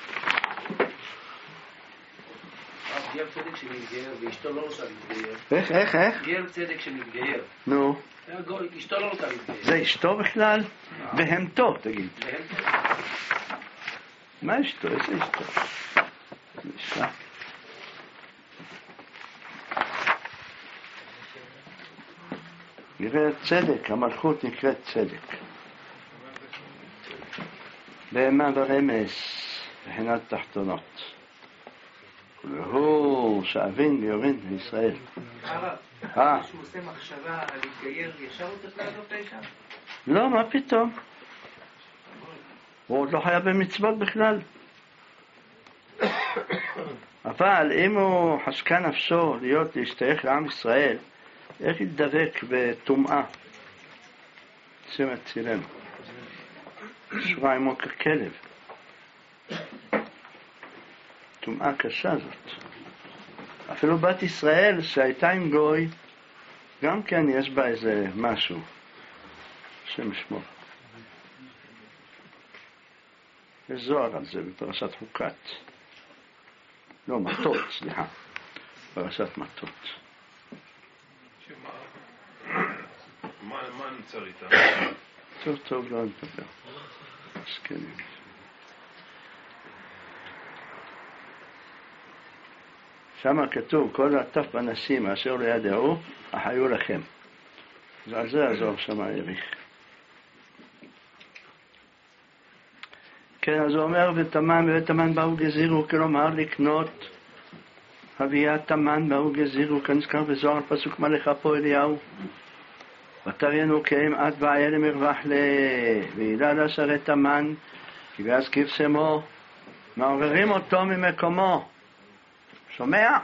גר צדק שמתגייר ואשתו לא רוצה להתגייר. איך? גר צדק שמתגייר. נו. אשתו לא רוצה להתגייר. זה אשתו בכלל? בהמתו, תגיד. מה אשתו? איזה אשתו? אישה. נראה צדק, המלכות נקראת צדק. בהמה ורמס, בחינת תחתונות. והוא שאבין ויורין בישראל. הרב, כשהוא עושה מחשבה על להתגייר, ישר הוא צריך לעזוב את האישה? לא, מה פתאום? הוא עוד לא חייב במצוות בכלל. אבל אם הוא חשקה נפשו להשתייך לעם ישראל, איך ידבק בטומאה? השם יצילנו. שורה עמו ככלב. טומאה קשה זאת. אפילו בת ישראל שהייתה עם גוי, גם כן יש בה איזה משהו. השם ישמור. יש זוהר על זה בפרשת חוקת. לא, מטות, סליחה. פרשת מטות. מה נצר איתה? טוב, לא נדבר. סכנים. שם כתוב, כל הטף בנשים אשר לא ידעו, החיו לכם. ועל זה הזוהר שם העריך. כן, אז הוא אומר, ותמן באו גזירו, כלומר לקנות הביאת תמן באו גזירו, כנזכר בזוהר על פסוק מלאך פה אליהו. ותר ינוקם עד ואיה למרווח וידע לשרת תמן, כי ואז כבשמו, מעוררים אותו ממקומו. שומע?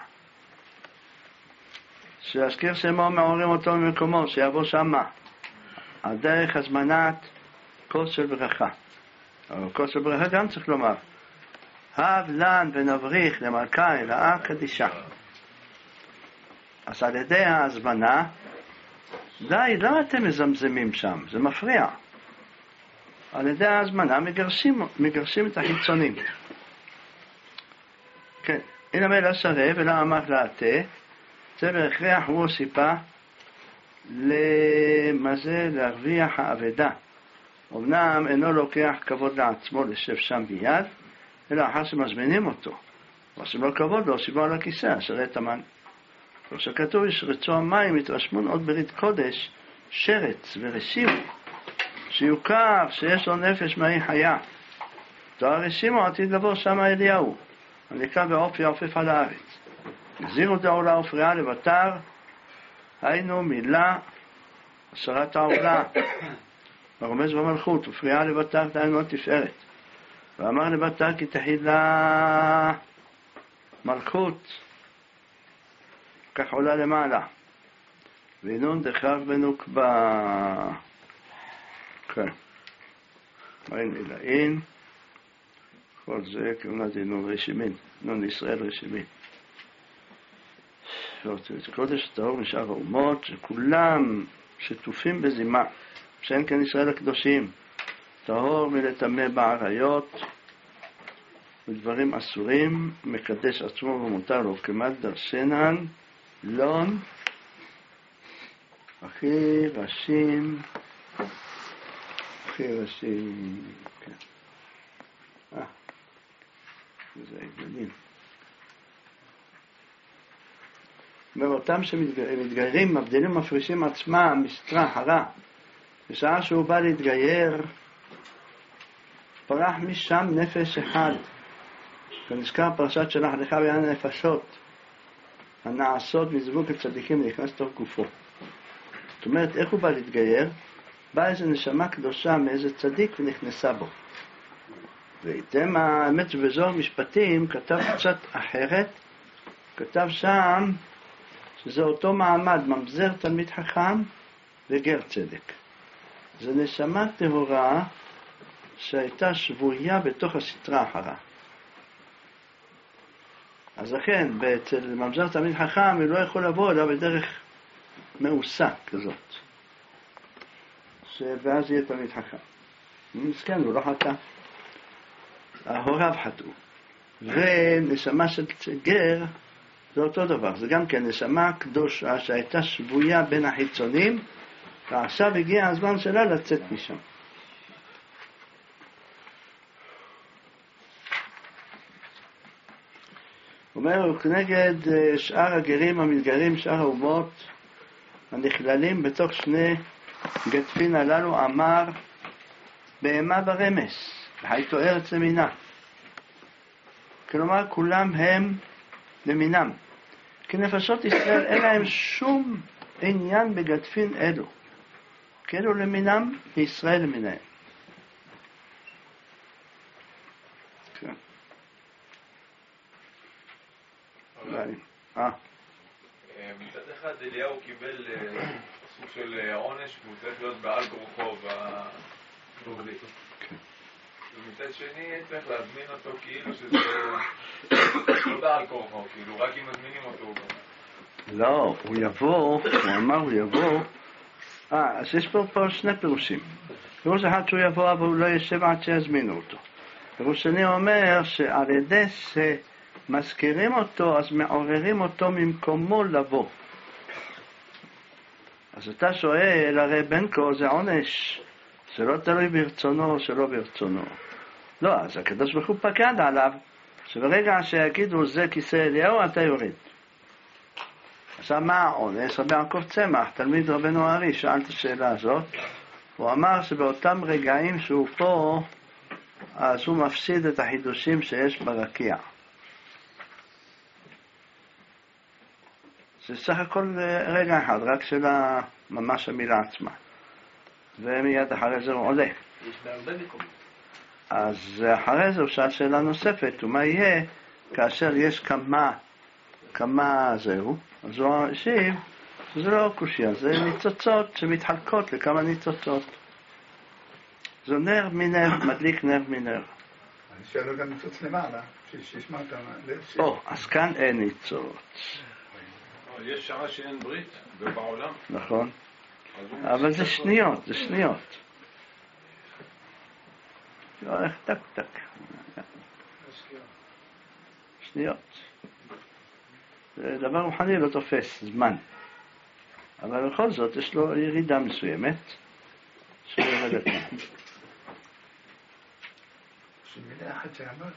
שיזכיר שמו מעוררים אותו ממקומו, שיבוא שמה. על דרך הזמנת כוס של ברכה. אבל כוס של ברכה גם צריך לומר. הב לן ונבריך למלכה אלאה קדישה. אז על ידי ההזמנה, די, למה אתם מזמזמים שם? זה מפריע. על ידי ההזמנה מגרשים את החיצונים. כן. אין מלא שרה ולא אמר לעתה, זה בהכרח הוא סיפה למזה להרוויח העבדה. אמנם אינו לוקח כבוד לעצמו לשב שם ביד, אלא אחר שמזמינים אותו. ועושים לו כבוד לא סיבו על הכיסא, שרת המן. וכשכתוב ישרצו המים, התרשמון עוד ברית קודש, שרץ ורשימו, שיוכר שיש לו נפש מהי חיה. תואר רשימו עתיד לבוא שם אליהו. הנקרא באופי עופף על הארץ. גזירו דעולה ופריעה לבטר, היינו מילה השרת העולה. הרומז במלכות, ופריעה לבטר דהיינו תפארת. ואמר לבטר כי תחיד לה מלכות, כך עולה למעלה. ואינון דחרב בנוקבה. כן. אין אלאין. כל זה כמובן זה נון רשימין, נון ישראל רשימין. קודש טהור משאר האומות, שכולם שטופים בזימה, שאין כן ישראל הקדושים, טהור מלטמא בעריות, ודברים אסורים, מקדש עצמו ומותר לו, כמעט דרשנן, לון, הכי ראשים, כן. זה ההבדלים. מאותם שמתגיירים, מבדילים מפרישים עצמם מסטרה, הרע. בשעה שהוא בא להתגייר, פרח משם נפש אחד. ונזכר פרשת שלח לך בעניין הנפשות, הנעשות מזווק הצדיקים ונכנס תוך גופו. זאת אומרת, איך הוא בא להתגייר? בא איזו נשמה קדושה מאיזה צדיק ונכנסה בו. ואיתם האמת שבזוהר משפטים כתב קצת אחרת, כתב שם שזה אותו מעמד, ממזר תלמיד חכם וגר צדק. זה נשמה טהורה שהייתה שבויה בתוך הסתרה אחרה. אז לכן, אצל ממזר תלמיד חכם הוא לא יכול לבוא אלא בדרך מעושה כזאת. ואז יהיה תלמיד חכם. מסכן, הוא לא חטא. הוריו חטאו. ונשמה של גר זה אותו דבר, זה גם כן נשמה קדושה שהייתה שבויה בין החיצונים, ועכשיו הגיע הזמן שלה לצאת משם. אומר, כנגד שאר הגרים המתגרים, שאר האומות הנכללים בתוך שני גדפין הללו, אמר בהמה ברמס, והייתו ארץ למינה. כלומר, כולם הם למינם. כי נפשות ישראל אין להם שום עניין בגדפין אלו. כאילו למינם וישראל למיניהם. כן. מצד אחד אליהו קיבל סוג של עונש והוא צריך להיות בעל כורחו בבלי. ומצד שני צריך להזמין אותו כאילו שזה לא בעל כורחו, כאילו רק אם מזמינים אותו. לא, הוא יבוא, הוא אמר הוא יבוא. אז יש פה שני פירושים. פירוש אחד שהוא יבוא אבל הוא לא ישב עד שיזמינו אותו. פירוש שני אומר שעל ידי מזכירים אותו, אז מעוררים אותו ממקומו לבוא. אז אתה שואל, הרי בין כה זה עונש, זה לא תלוי ברצונו או שלא ברצונו. לא, אז הקדוש ברוך הוא פקד עליו, שברגע שיגידו זה כיסא אליהו, אתה יורד. עכשיו מה העונש? רבי יעקב צמח, תלמיד רבנו הארי, שאל את השאלה הזאת, הוא אמר שבאותם רגעים שהוא פה, אז הוא מפסיד את החידושים שיש ברקיע. זה סך הכל רגע אחד, רק של ממש המילה עצמה. ומיד אחרי זה הוא עולה. יש בהרבה מקומות. אז אחרי זה הוא שאל שאלה נוספת, ומה יהיה כאשר יש כמה זהו? אז הוא השיב, זה לא קושיה, זה ניצוצות שמתחלקות לכמה ניצוצות. זה נר מנר, מדליק נר מנר. אני שאלו גם ניצוץ למעלה, שישמע את הלב שלי. אז כאן אין ניצוץ. יש שעה שאין ברית בעולם. נכון. אבל זה שניות, זה שניות. זה הולך טק טק. שניות. זה דבר רוחני לא תופס זמן. אבל בכל זאת יש לו ירידה מסוימת שיורדת. שמילה אחת שאמר.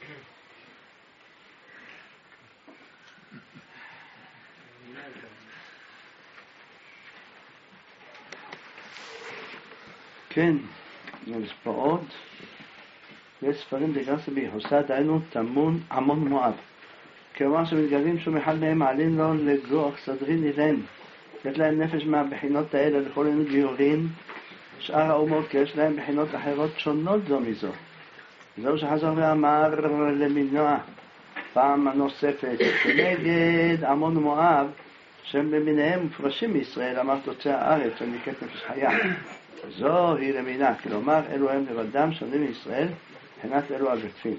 כן, יש פה עוד. יש ספרים דגרסה ביחוסה, דהיינו תמון עמון מואב. כלומר שמתגלים שום אחד מהם מעלים לו לגוח סדרין אילן. יש להם נפש מהבחינות האלה לכל מיני גיורים. שאר האומות כי יש להם בחינות אחרות שונות זו מזו. זהו שחזר ואמר למינוע פעם נוספת, כנגד עמון מואב, שהם במיניהם מפרשים מישראל, אמר תוצא הארץ, שנקראת נפש חיה. זו היא למינה, כלומר אלו הם לבדם שונים מישראל, מבחינת אלו הגדפים.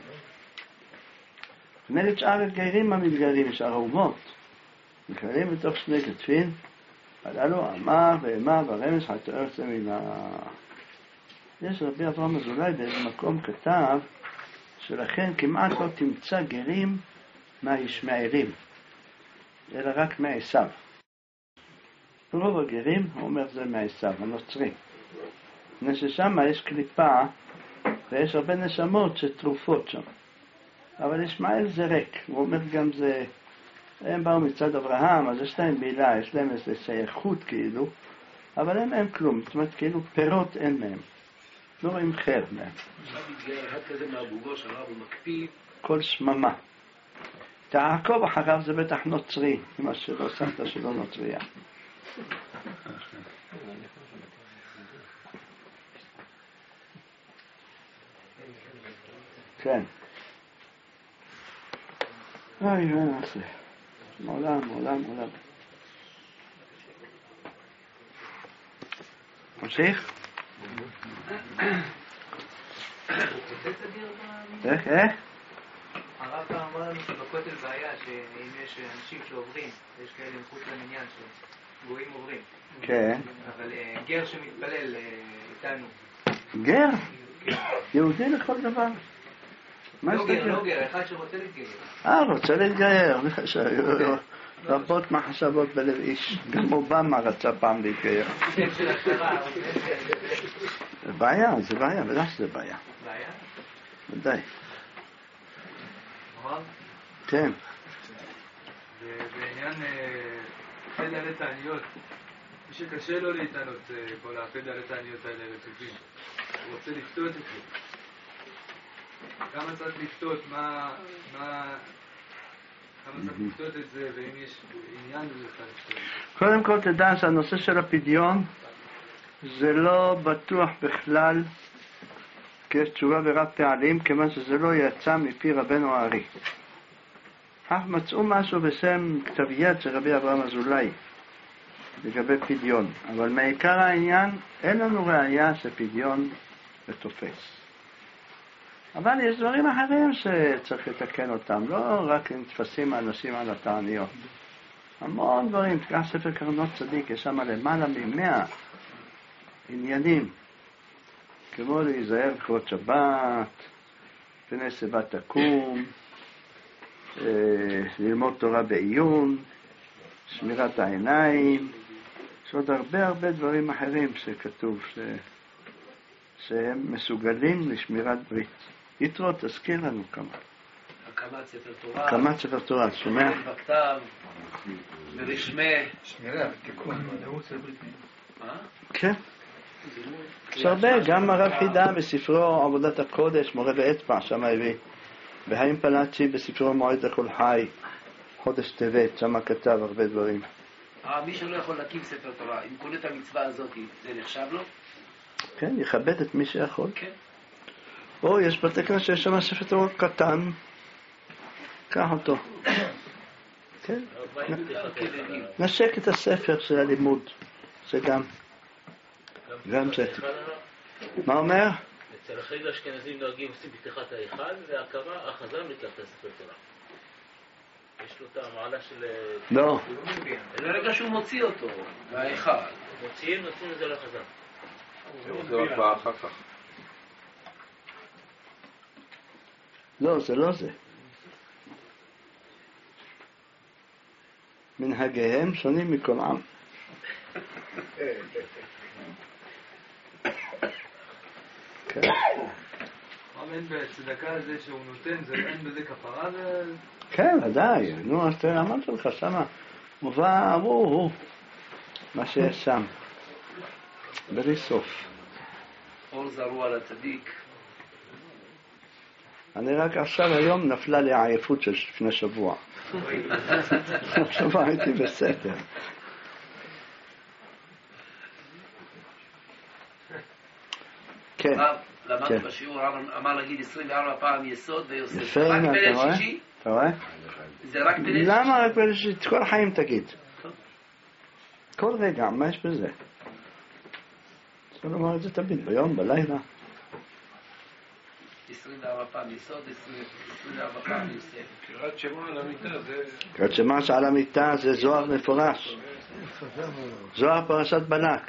כנגד שאר הגיירים המתגיירים, שאר האומות, מתגיירים בתוך שני גדפים, הללו אמר ואמר ברמז חייתו ארץ למינה. יש רבי אברהם אזולאי באיזה מקום כתב, שלכן כמעט לא תמצא גרים מהישמעאלים, אלא רק מעשיו. רוב הגרים, הוא אומר זה מעשיו, הנוצרי. מפני ששם יש קליפה ויש הרבה נשמות שטרופות שם. אבל ישמעאל זה ריק, הוא אומר גם זה, הם באו מצד אברהם, אז יש להם מילה, יש להם איזו שייכות כאילו, אבל אין כלום, זאת אומרת כאילו פירות אין מהם. לא רואים חר מהם. עכשיו יתגאה אחד כזה מהבוגו של רב, הוא מקפיא. כל שממה. תעקוב אחריו זה בטח נוצרי, מה שלא סבתא שלא נוצריה. כן. אוי, מה נעשה? עולם. ממשיך? איך? הרב אמר לנו שבכותל בעיה שאם יש אנשים שעוברים, יש כאלה מחוץ למניין שגויים עוברים. כן. אבל גר שמתפלל איתנו. גר? יהודי לכל דבר. לוגר, אחד שרוצה להתגייר. רוצה להתגייר. רבות מחשבות בלב איש. גם אובמה רצה פעם להתגייר. זה בעיה, ודאי שזה בעיה. בעיה? ודאי. כן. בעניין פדלת העניות, מי שקשה לו להתענות כל הפדלת העניות האלה לטובים, הוא רוצה לפתות את זה. כמה צריך לפתות, כמה צריך לפתות את זה, ואם יש עניין לזה צריך לפתות. קודם כל תדע שהנושא של הפדיון זה לא בטוח בכלל, כי יש תשובה ורב פעלים, כיוון שזה לא יצא מפי רבנו הארי. אך מצאו משהו בשם כתב יד של רבי אברהם אזולאי לגבי פדיון, אבל מעיקר העניין אין לנו ראייה שפדיון תופס. אבל יש דברים אחרים שצריך לתקן אותם, לא רק אם תפסים האנשים על התעניות. המון דברים, תקרא ספר קרנות צדיק, יש שם למעלה מ100 עניינים, כמו להיזהר לכבוד שבת, פני שיבה תקום, ללמוד תורה בעיון, שמירת העיניים, יש עוד הרבה דברים אחרים שכתוב שהם מסוגלים לשמירת ברית. יתרו, תזכיר לנו כמה. הקמת ספר תורה. הקמת ספר תורה, שומע? בכתב, ברשמה. שמירה, תיקון, ודאות של ברית מילה. כן. יש הרבה, גם הרב חידה בספרו עבודת הקודש, מורה ואצבע, שם הביא. והאם פלאצ'י בספרו מועד לכל חי, חודש טבת, שם כתב הרבה דברים. מי שלא יכול להקים ספר תורה, אם קונה את המצווה הזאת, זה נחשב לו? כן, יכבד את מי שיכול. כן. או יש בתי כנסת שיש שם ספר תורה קטן, קח אותו. כן. נשק את הספר של הלימוד, זה גם זה. מה אומר? אצל החייל האשכנזים נוהגים עושים פתיחת ההיכל, והחזן לוקח את הספר תורה. יש לו את המעלה של... לא. לרגע שהוא מוציא אותו, מההיכל. נוצאים את זה לחזן. זה עוד בא אחר כך. לא, זה לא זה. מנהגיהם שונים מכל עם. כן. אבל אין בצדקה הזה שהוא נותן, אין בזה כפרה? כן, ודאי. נו, אז אמרתי לך, שמה מובא, אמרו, מה שיש שם. בלי סוף. אור זרוע לצדיק. אני רק עכשיו היום נפלה לי העייפות של לפני שבוע. שבוע הייתי בסדר. כן. למדנו בשיעור, אמר להגיד 24 פעם יסוד ויוסף. יפה, רק אתה בליל רואה? שישי? אתה רואה? זה רק בליל שישי? למה רק בליל שישי? כל החיים תגיד. כל רגע, מה יש בזה? צריך לומר את זה תמיד, ביום, בלילה. 24 פעם יסוד, 24 פעם יוסף. קריאת שמע על המיטה זה... קריאת שמע על המיטה זה זוהר מפורש. זוהר פרשת בלק.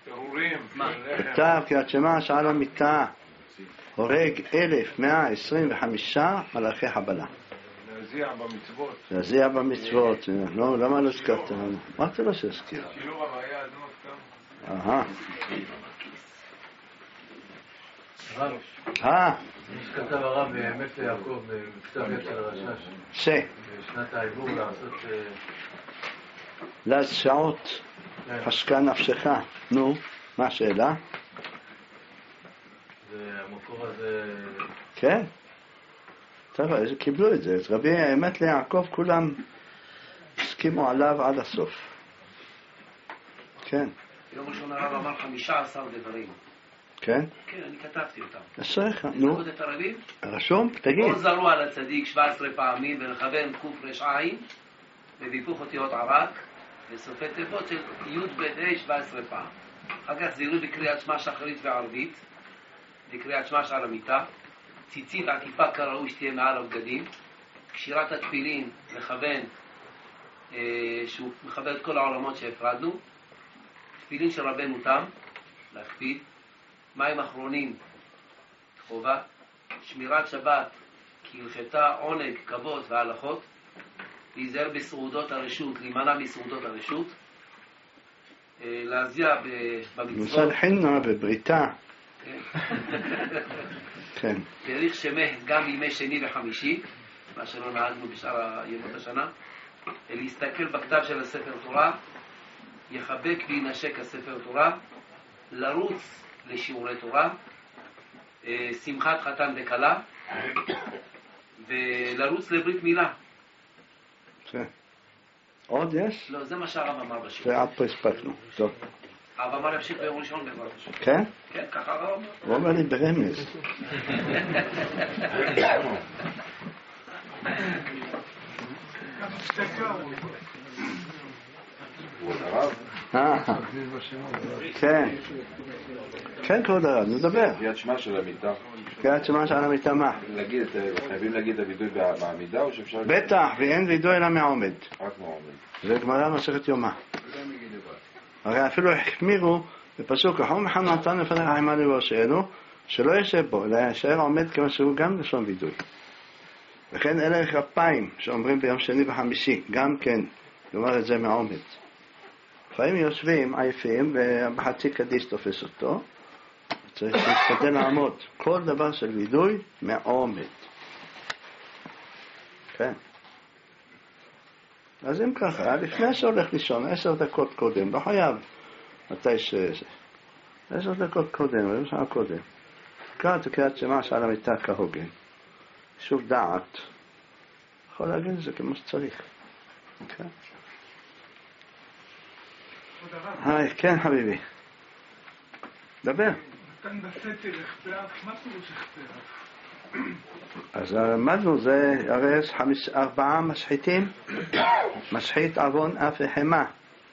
כתב קריאת שמע על המיטה הורג 1125 מלאכי חבלה. להזיע במצוות. להזיע במצוות. לא, למה לא הזכרת לנו? אמרתי לו שהזכיר. שיעור הראייה אדנות כאן. שכתב הרב באמת ליעקב בכתב יד של הרשש בשנת העיבור לעשות לשעות חשקה נפשך. נו, מה השאלה? והמקור הזה... כן. טוב, קיבלו את זה. אז רבי האמת ליעקב כולם הסכימו עליו עד הסוף. כן. יום ראשון הרב אמר 15 דברים. כן? כן, אני כתבתי אותם. אשריך, נו. תזכות את הרבים? רשום? תגיד. אור זרוע לצדיק 17 פעמים ולכוון קוף רש עין ובהיפוך אותיות ערק וסופי תיבות של י' ב' 17 פעם. אחר כך זירו בקריאת שמע שחרית וערבית, בקריאת שמע על המיטה, ציצית עקיפה כראוי שתהיה מעל הבגדים, קשירת התפילין לכוון, שהוא מכוון את כל העולמות שהפרדנו, תפילין של רבנו תם, להקפיד, מים אחרונים, חובה, שמירת שבת, כי הלכתה עונג, כבוד והלכות, להיזהר בסעודות הרשות, להימנע מסעודות הרשות, להזיע במצוות. מסל חינה ובריתה. כן. תאריך שמח גם בימי שני וחמישי, מה שלא נהגנו בשאר ימות השנה, להסתכל בכתב של הספר תורה, יחבק וינשק הספר תורה, לרוץ לשיעורי תורה, שמחת חתן וכלה, ולרוץ לברית מילה. עוד יש? לא, זה מה שהרב אמר בשיעור. זה עד פה הספקנו. טוב. הרב אמר להמשיך ביום ראשון בעזרת השם. כן? כן, ככה הרב אמר. הוא אומר לי ברמז. כן. כן, כבוד הרב, נדבר. קריאת שמע של המיטה. קריאת שמע של המיטה מה? חייבים להגיד את הווידוי בעמידה או שאפשר... בטח, ואין וידוי אלא מעומד. רק מעומד. זה גמרא מסכת יומא. הרי אפילו החמירו בפסוק החום חנתן לפניך עמנו לבושנו, שלא ישב בו, אלא יישאר עומד כמו שהוא גם לשון וידוי. וכן אלה כפיים שאומרים ביום שני וחמישי, גם כן, לומר את זה מעומד. לפעמים יושבים עייפים ובחצי קדיש תופס אותו, צריך להשתדל לעמוד. כל דבר של וידוי מעומד. כן. אז אם ככה, לפני שהולך לישון, 10 דקות קודם, לא חייב, מתי שזה. 10 דקות קודם, או שעה קודם. קרא את קריאת שמע שעל המיטה כהוגן. שוב דעת. יכול להגיד את זה כמו שצריך. כן. היי, כן חביבי. דבר. נתן בסתר הכתב, מה פירוש הכתב? אז למדנו זה, הרי יש 4 משחיתים, משחית עוון אף וחמה.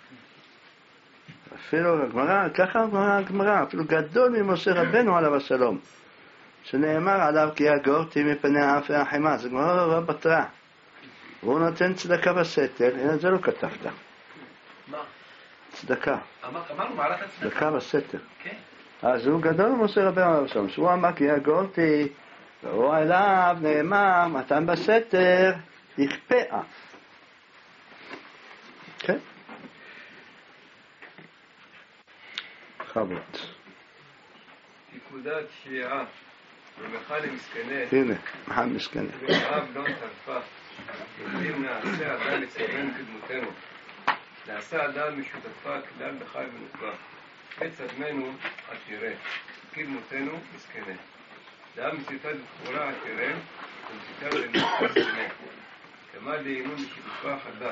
אפילו הגמרא, ככה הגמרא, אפילו גדול ממשה רבנו עליו השלום, שנאמר עליו כי יגורתי מפני האף והחמה, זה גמרא רבה בתרא. והוא נותן צדקה בסתר, הנה זה לא כתבת. מה? צדקה. אמרנו מעלת הצדקה. צדקה בסתר. כן. אז הוא גדול ממשה רבנו עליו השלום, שהוא אמר כי יגורתי, והוא אליו נאמר, מתן בסתר, יכפאה. כן? חבות. פיקודת שיעה, ומחל למסכנה. הנה, מחל מסכנה. ורעב לא טרפה. יודעים נעשה אדם לצלם קדמותנו. נעשה אדם משותפה כלל בחי ונוקבה. עץ אדמנו עתירה. קדמותנו מסכנה. דעה מסיפת בחורה עתירה, ומסיפת לנקבה סכנה. כמה דהינו משותפה חדה.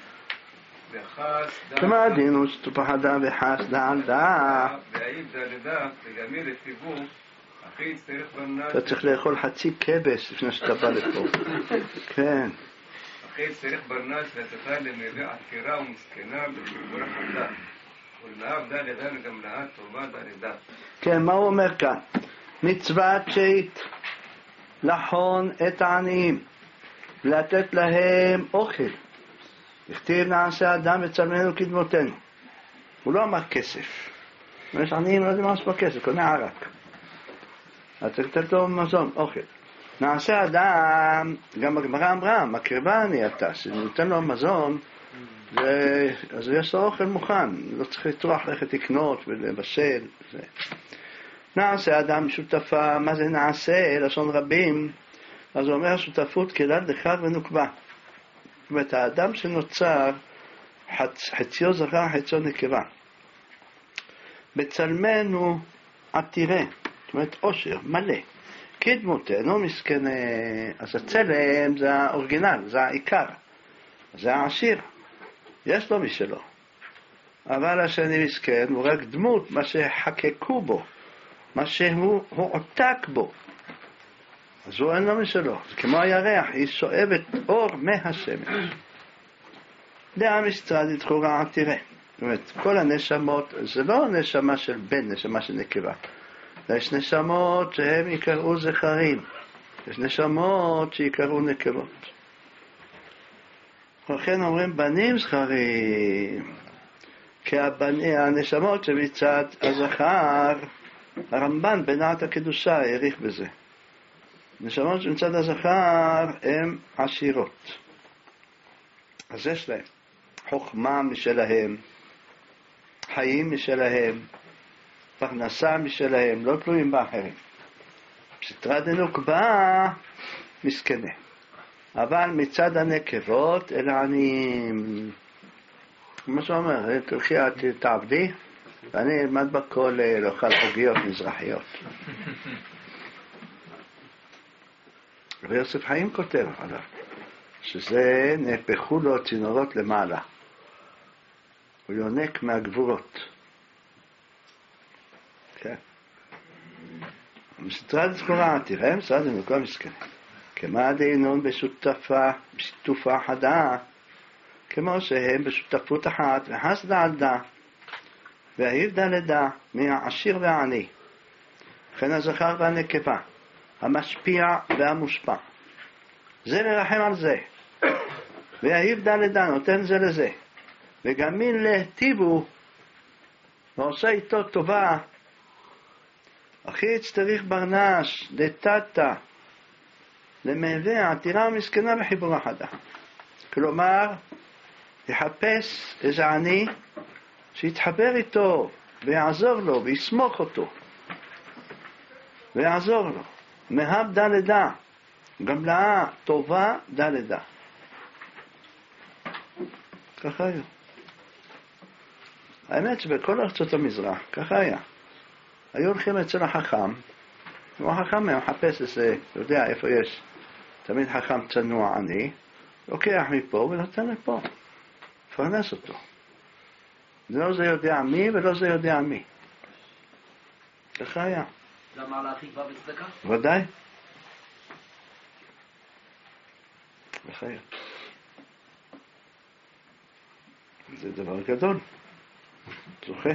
כמה דהינו משותפה חדה וחס דעל דעה. והאיב דלדה, וגמי לציבור, אחי צריך ברנש. אתה צריך לאכול חצי כבש לפני שאתה בא לפה. כן. אחי צריך ברנש לצפה למלא עתירה ומסכנה בחבורה חדה. ולמאב דלדה וגם לה טובה דלדה. כן, מה הוא אומר כאן? מצוות שית לחון את העניים, לתת להם אוכל. הכתיב נעשה אדם וצלמנו קדמותנו. הוא לא אמר כסף. יש עניים לא יודעים מה עושה בכסף, קונה ערק. אז צריך לתת לו מזון, אוכל. נעשה אדם, גם הגמרא אמרה, מקריבה אני אתה, שנותן לו מזון, אז יש לו אוכל מוכן, לא צריך לטרוח ללכת לקנות ולבשל. נעשה אדם שותפה, מה זה נעשה? לשון רבים. אז הוא אומר שותפות כלל דחר ונוקבה. זאת אומרת, האדם שנוצר חציו זכר, חציו נקבה. בצלמנו עתירה, זאת אומרת עושר, מלא. קדמותנו מסכנה, אז הצלם זה האורגינל, זה העיקר, זה העשיר. יש לו משלו. אבל השני מסכן הוא רק דמות, מה שחקקו בו, מה שהוא עותק בו. אז הוא אין לו משלו. זה כמו הירח, היא שואבת אור מהשמש. דעה מסתרדית חורה עתירה. זאת אומרת, כל הנשמות, זה לא נשמה של בן, נשמה של נקבה. יש נשמות שהם יקראו זכרים. יש נשמות שיקראו נקבות. ולכן אומרים בנים זכרים. כי הנשמות שמצד הזכר, הרמב"ן בנעת הקדושה העריך בזה. נשמות שמצד הזכר הן עשירות. אז יש להם חוכמה משלהם, חיים משלהם, פרנסה משלהם, לא תלויים באחרים. בסתרא דנוקבה מסכנה. אבל מצד הנקבות אלה עניים. כמו שאומר, תלכי תעבדי, ואני אלמד בכולל, אוכל עוגיות מזרחיות. ויוסף חיים כותב עליו, שזה נהפכו לו צינורות למעלה. הוא יונק מהגבורות. כן. בסתרא דזכורה, תראה, בסתרא דנוקבה מסכנה. כמה דהינון בשותפה אחדה, כמו שהם בשותפות אחת, וחסדה על דה, והיבדה לדע, מהעשיר והעני. לכן הזכר והנקבה, המשפיע והמושפע. זה מרחם על זה. והיבדה לדע, נותן זה לזה. וגם מין להטיבו, ועושה איתו טובה. אחי צריך ברנש, דתתה, למהווה עתירה ומסכנה בחיבור אחדה. כלומר, יחפש איזה עני שיתחבר איתו ויעזור לו ויסמוך אותו ויעזור לו. מהב דה לדע, גמלאה טובה דה לדע. ככה היה. האמת שבכל ארצות המזרח ככה היה. היו הולכים אצל החכם, והחכם היה מחפש איזה, לא יודע איפה יש תמיד חכם צנוע עני, לוקח מפה ונותן לפה, פרנס אותו. לא זה יודע מי ולא זה יודע מי. ככה היה. למה להכי כבר בצדקה? ודאי. ככה היה. זה דבר גדול. זוכה.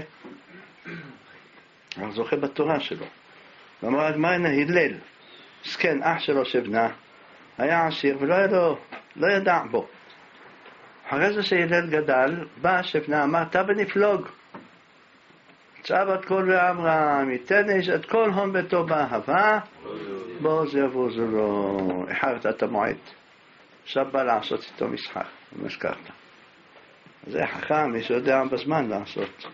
אבל זוכה בתורה שלו. ואמר הגמרא הלל, מסכן, אח שלו שבנה, היה עשיר ולא היה לו, לא ידע בו. אחרי זה שהלל גדל, בא שבנה, אמר, אתה בנפלוג. צבת כל ואמרם, ייתן איש את כל הון ביתו באהבה, בוא זה יבוזו לו, החרת את המועד. עכשיו בא לעשות איתו משחק, ומשכרת. זה חכם, מי שיודע בזמן לעשות.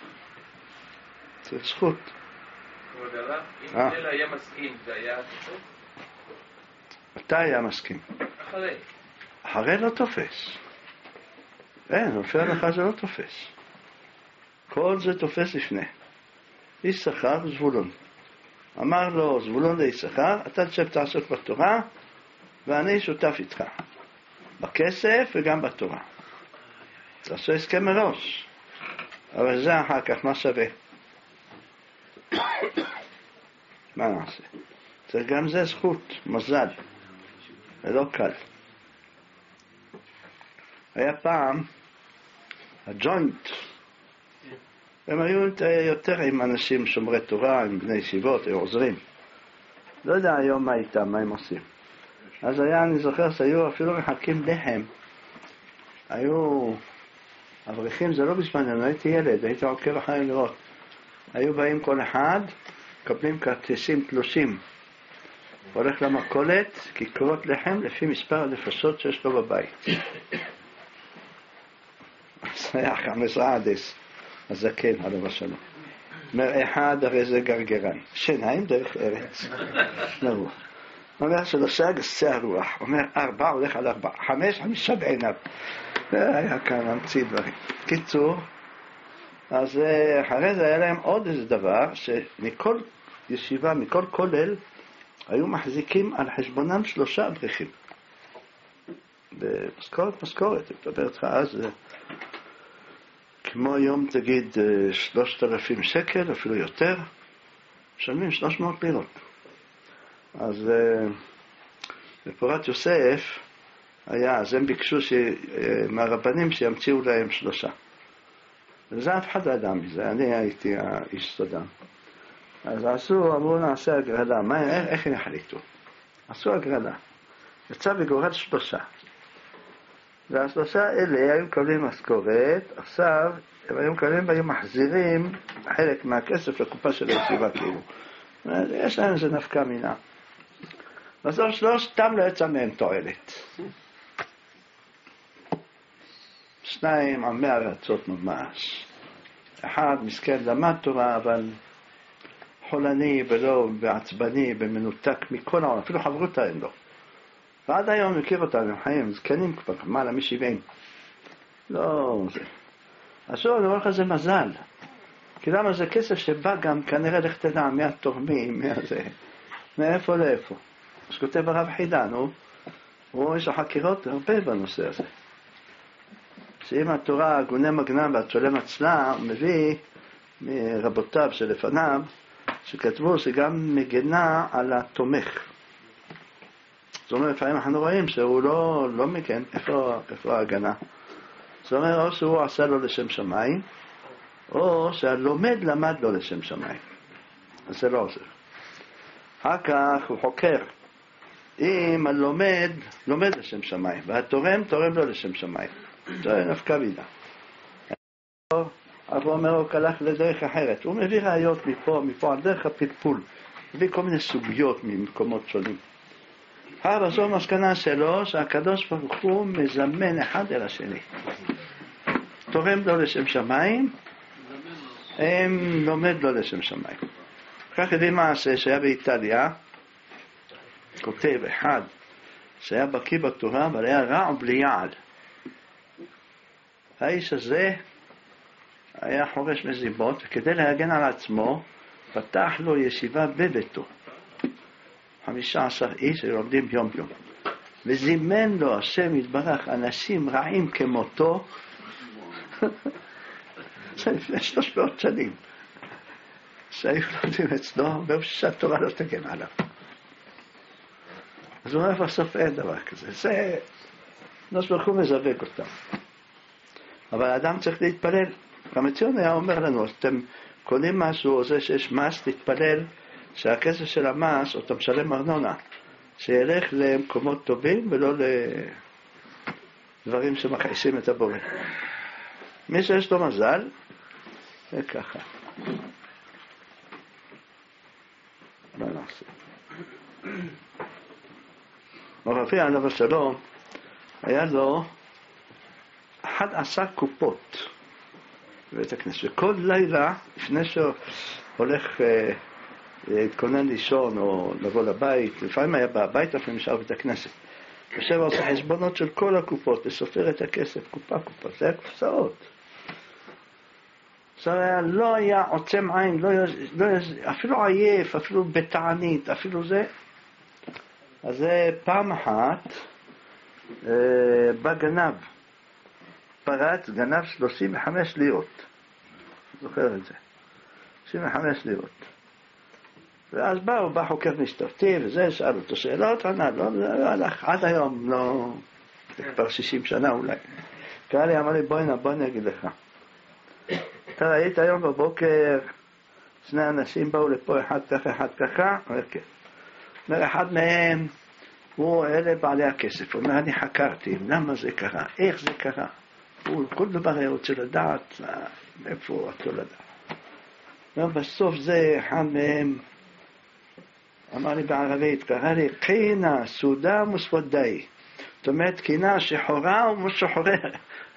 זה זכות. כבוד הרב, אם הלל היה מסכים, זה היה תופס? מתי היה מסכים? אחרי. אחרי לא תופס. אין, לפי ההלכה זה לא תופס. כל זה תופס לפני. יששכר וזבולון. אמר לו זבולון ליששכר, אתה תשב תעסוק בתורה, ואני שותף איתך. בכסף וגם בתורה. תעשו הסכם מראש. אבל זה אחר כך מה שווה? מה נעשה? זה גם זה זכות, מזל. זה לא קל. היה פעם הג'וינט. הם היו יותר עם אנשים שומרי תורה, עם בני ישיבות, היו עוזרים. לא יודע היום מה איתם, מה הם עושים. אז היה, אני זוכר, שהיו אפילו מחכים לחם. היו אברכים, זה לא בזמן, אני הייתי ילד, הייתי עוקב אחרי לראות. היו באים כל אחד, מקבלים כרטיסים תלושים. הולך למכולת, כיכרות לחם לפי מספר הנפשות שיש לו בבית. אז היה 15 עדס, הזקן, עליו השלום. אומר, אחד הרי זה גרגרן, שיניים דרך ארץ. נרוח. אומר, 3 גסי הרוח. אומר, 4 הולך על 4. 5 בעיניו. היה כאן המציא דברים. קיצור, אז אחרי זה היה להם עוד איזה דבר, שמכל ישיבה, מכל כולל, היו מחזיקים על חשבונם 3 אברכים. במשכורת, אני מדבר איתך אז, כמו היום תגיד 3,000 שקל, אפילו יותר, משלמים 300 לירות. אז בפורת יוסף היה, אז הם ביקשו מהרבנים שימציאו להם 3. וזה אף אחד לא ידע מזה, אני הייתי האיש סודם. אז אמרו נעשה הגרלה, איך הם יחליטו? עשו הגרלה. יצא וגורל 3. וה3 אלה היו מקבלים משכורת, עכשיו הם היו מקבלים והיו מחזירים חלק מהכסף לקופה של הישיבה כאילו. יש להם איזה נפקה מינה. בסוף שלושתם לא יצא מהם תועלת. 2 עמי ארצות ממש. אחד מסכן למד תורה, אבל חולני ולא ועצבני ומנותק מכל העולם, אפילו חברות אין לו. ועד היום מכיר אותם, הם חיים, זקנים כבר, מעלה מ-70. לא, זה. אסור, אני אומר לך, זה מזל. כי למה זה כסף שבא גם כנראה לך תדע מהתורמים, מאיפה לאיפה. אז כותב הרב חידן, הוא יש לו חקירות הרבה בנושא הזה. שאם התורה גונה מגנם והצולם עצלה, מביא מרבותיו שלפניו, שכתבו שגם מגנה על התומך. זאת אומרת, לפעמים אנחנו רואים שהוא לא מגן, איפה ההגנה? זאת אומרת, או שהוא עשה לו לשם שמיים, או שהלומד למד לו לשם שמיים. אז זה לא עוזר. אחר כך הוא חוקר. אם הלומד לומד לשם שמיים, והתורם תורם לו לשם שמיים. זה נפקא מינה. אבל הוא אומר, הוא הלך לדרך אחרת. הוא מביא ראיות מפה, על דרך הפלפול. מביא כל מיני סוגיות ממקומות שונים. אבל זו המסקנה שלו, שהקדוש ברוך הוא מזמן אחד אל השני. תורם לו לשם שמיים, לומד לו לשם שמיים. כך הביא מעשה שהיה באיטליה, כותב אחד, שהיה בקיא בתורה, אבל היה רע ובלי יעד. האיש הזה היה חורש מזיבות, וכדי להגן על עצמו, פתח לו ישיבה בביתו. 15 איש שלומדים יום יום. וזימן לו השם יתברך אנשים רעים כמותו, זה לפני 300 שנים. שהיו לומדים אצלו, שהתורה לא תגן עליו. אז הוא אומר, בסוף אין דבר כזה. זה, ברוך הוא מזווג אותם. אבל האדם צריך להתפלל. המציון היה אומר לנו, אתם קונים משהו, או זה שיש מס, להתפלל, שהכסף של המס, או אתה משלם ארנונה, שילך למקומות טובים, ולא לדברים שמכעיסים את הבורא. מי שיש לו מזל, זה ככה. מה נעשה? הרבי עליו השלום, היה לו 11 קופות בבית הכנסת, וכל לילה, לפני שהוא הולך להתכונן לישון או לבוא לבית, לפעמים היה בבית, לפעמים נשאר בבית הכנסת, יושב ועושה חשבונות של כל הקופות, לסופר את הכסף, קופה, זה היה קופסאות. זה לא היה עוצם עין, אפילו עייף, אפילו בתענית, אפילו זה. אז פעם אחת בא גנב, פרץ, גנב 35 לירות. זוכר את זה. 35 לירות. ואז בא חוקר משטרתי, וזה, שאל אותו שאלות, ענה, לא הלך, עד היום, לא, כבר 60 שנה אולי. קרא לי, אמר לי, בוא נגיד לך. אתה ראית היום בבוקר, 2 אנשים באו לפה, אחד ככה, אומר כן. אומר, אחד מהם, אלה בעלי הכסף. הוא אומר, אני חקרתי, למה זה קרה? איך זה קרה? הוא כל דבר היה רוצה לדעת, איפה את לא לדעת. בסוף זה, אחד מהם, אמר לי בערבית, קרא לי, קינה, סודה מוספודאי. זאת אומרת, קינה שחורה ומשוחרר.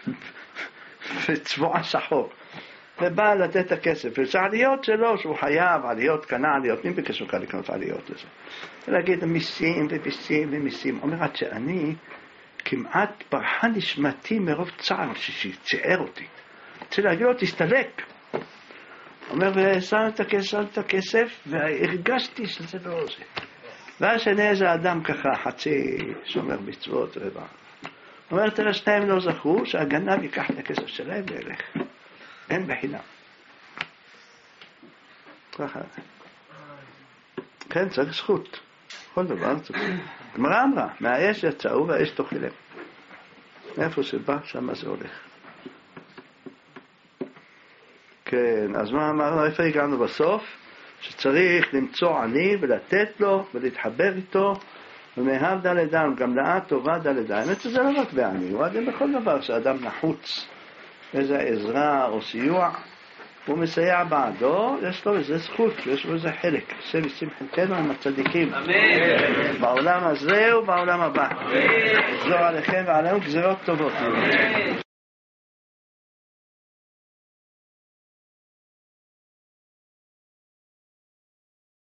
וצבועה שחור. ובא לתת את הכסף. וזה עליות שלו, שהוא חייב, עליות, קנה עליות. מי ביקש לך לקנות עליות לזה? ולהגיד, מיסים ומיסים ומיסים. אומרת שאני כמעט ברחה נשמתי מרוב צער שציער אותי. רוצה להגיד לו, תסתלק. אומר, ושם את הכסף, והרגשתי שזה לא זה. ואז שאני איזה אדם ככה, חצי שומר מצוות רבע. אומר, תראה, 2 לא זכרו, שהגנב ייקח את הכסף שלהם וילך. אין בחינם. ככה. כן, צריך זכות. כל דבר צריך. גמרא אמרה, מהאש יצאו והאש תאכילם. מאיפה שבא, שמה זה הולך. כן, אז מה אמרנו? איפה הגענו בסוף? שצריך למצוא עני ולתת לו ולהתחבר איתו, ומאהב ד' דם, גם דעת טובה ד' דם. האמת שזה לא רק בעני, הוא עדיין בכל דבר שאדם נחוץ, איזה עזרה או סיוע, הוא מסייע בעדו, יש לו איזה זכות, יש לו איזה חלק. השם ישים חלקנו עם הצדיקים. אמן. בעולם הזה ובעולם הבא. גזור עליכם ועלינו גזרות טובות.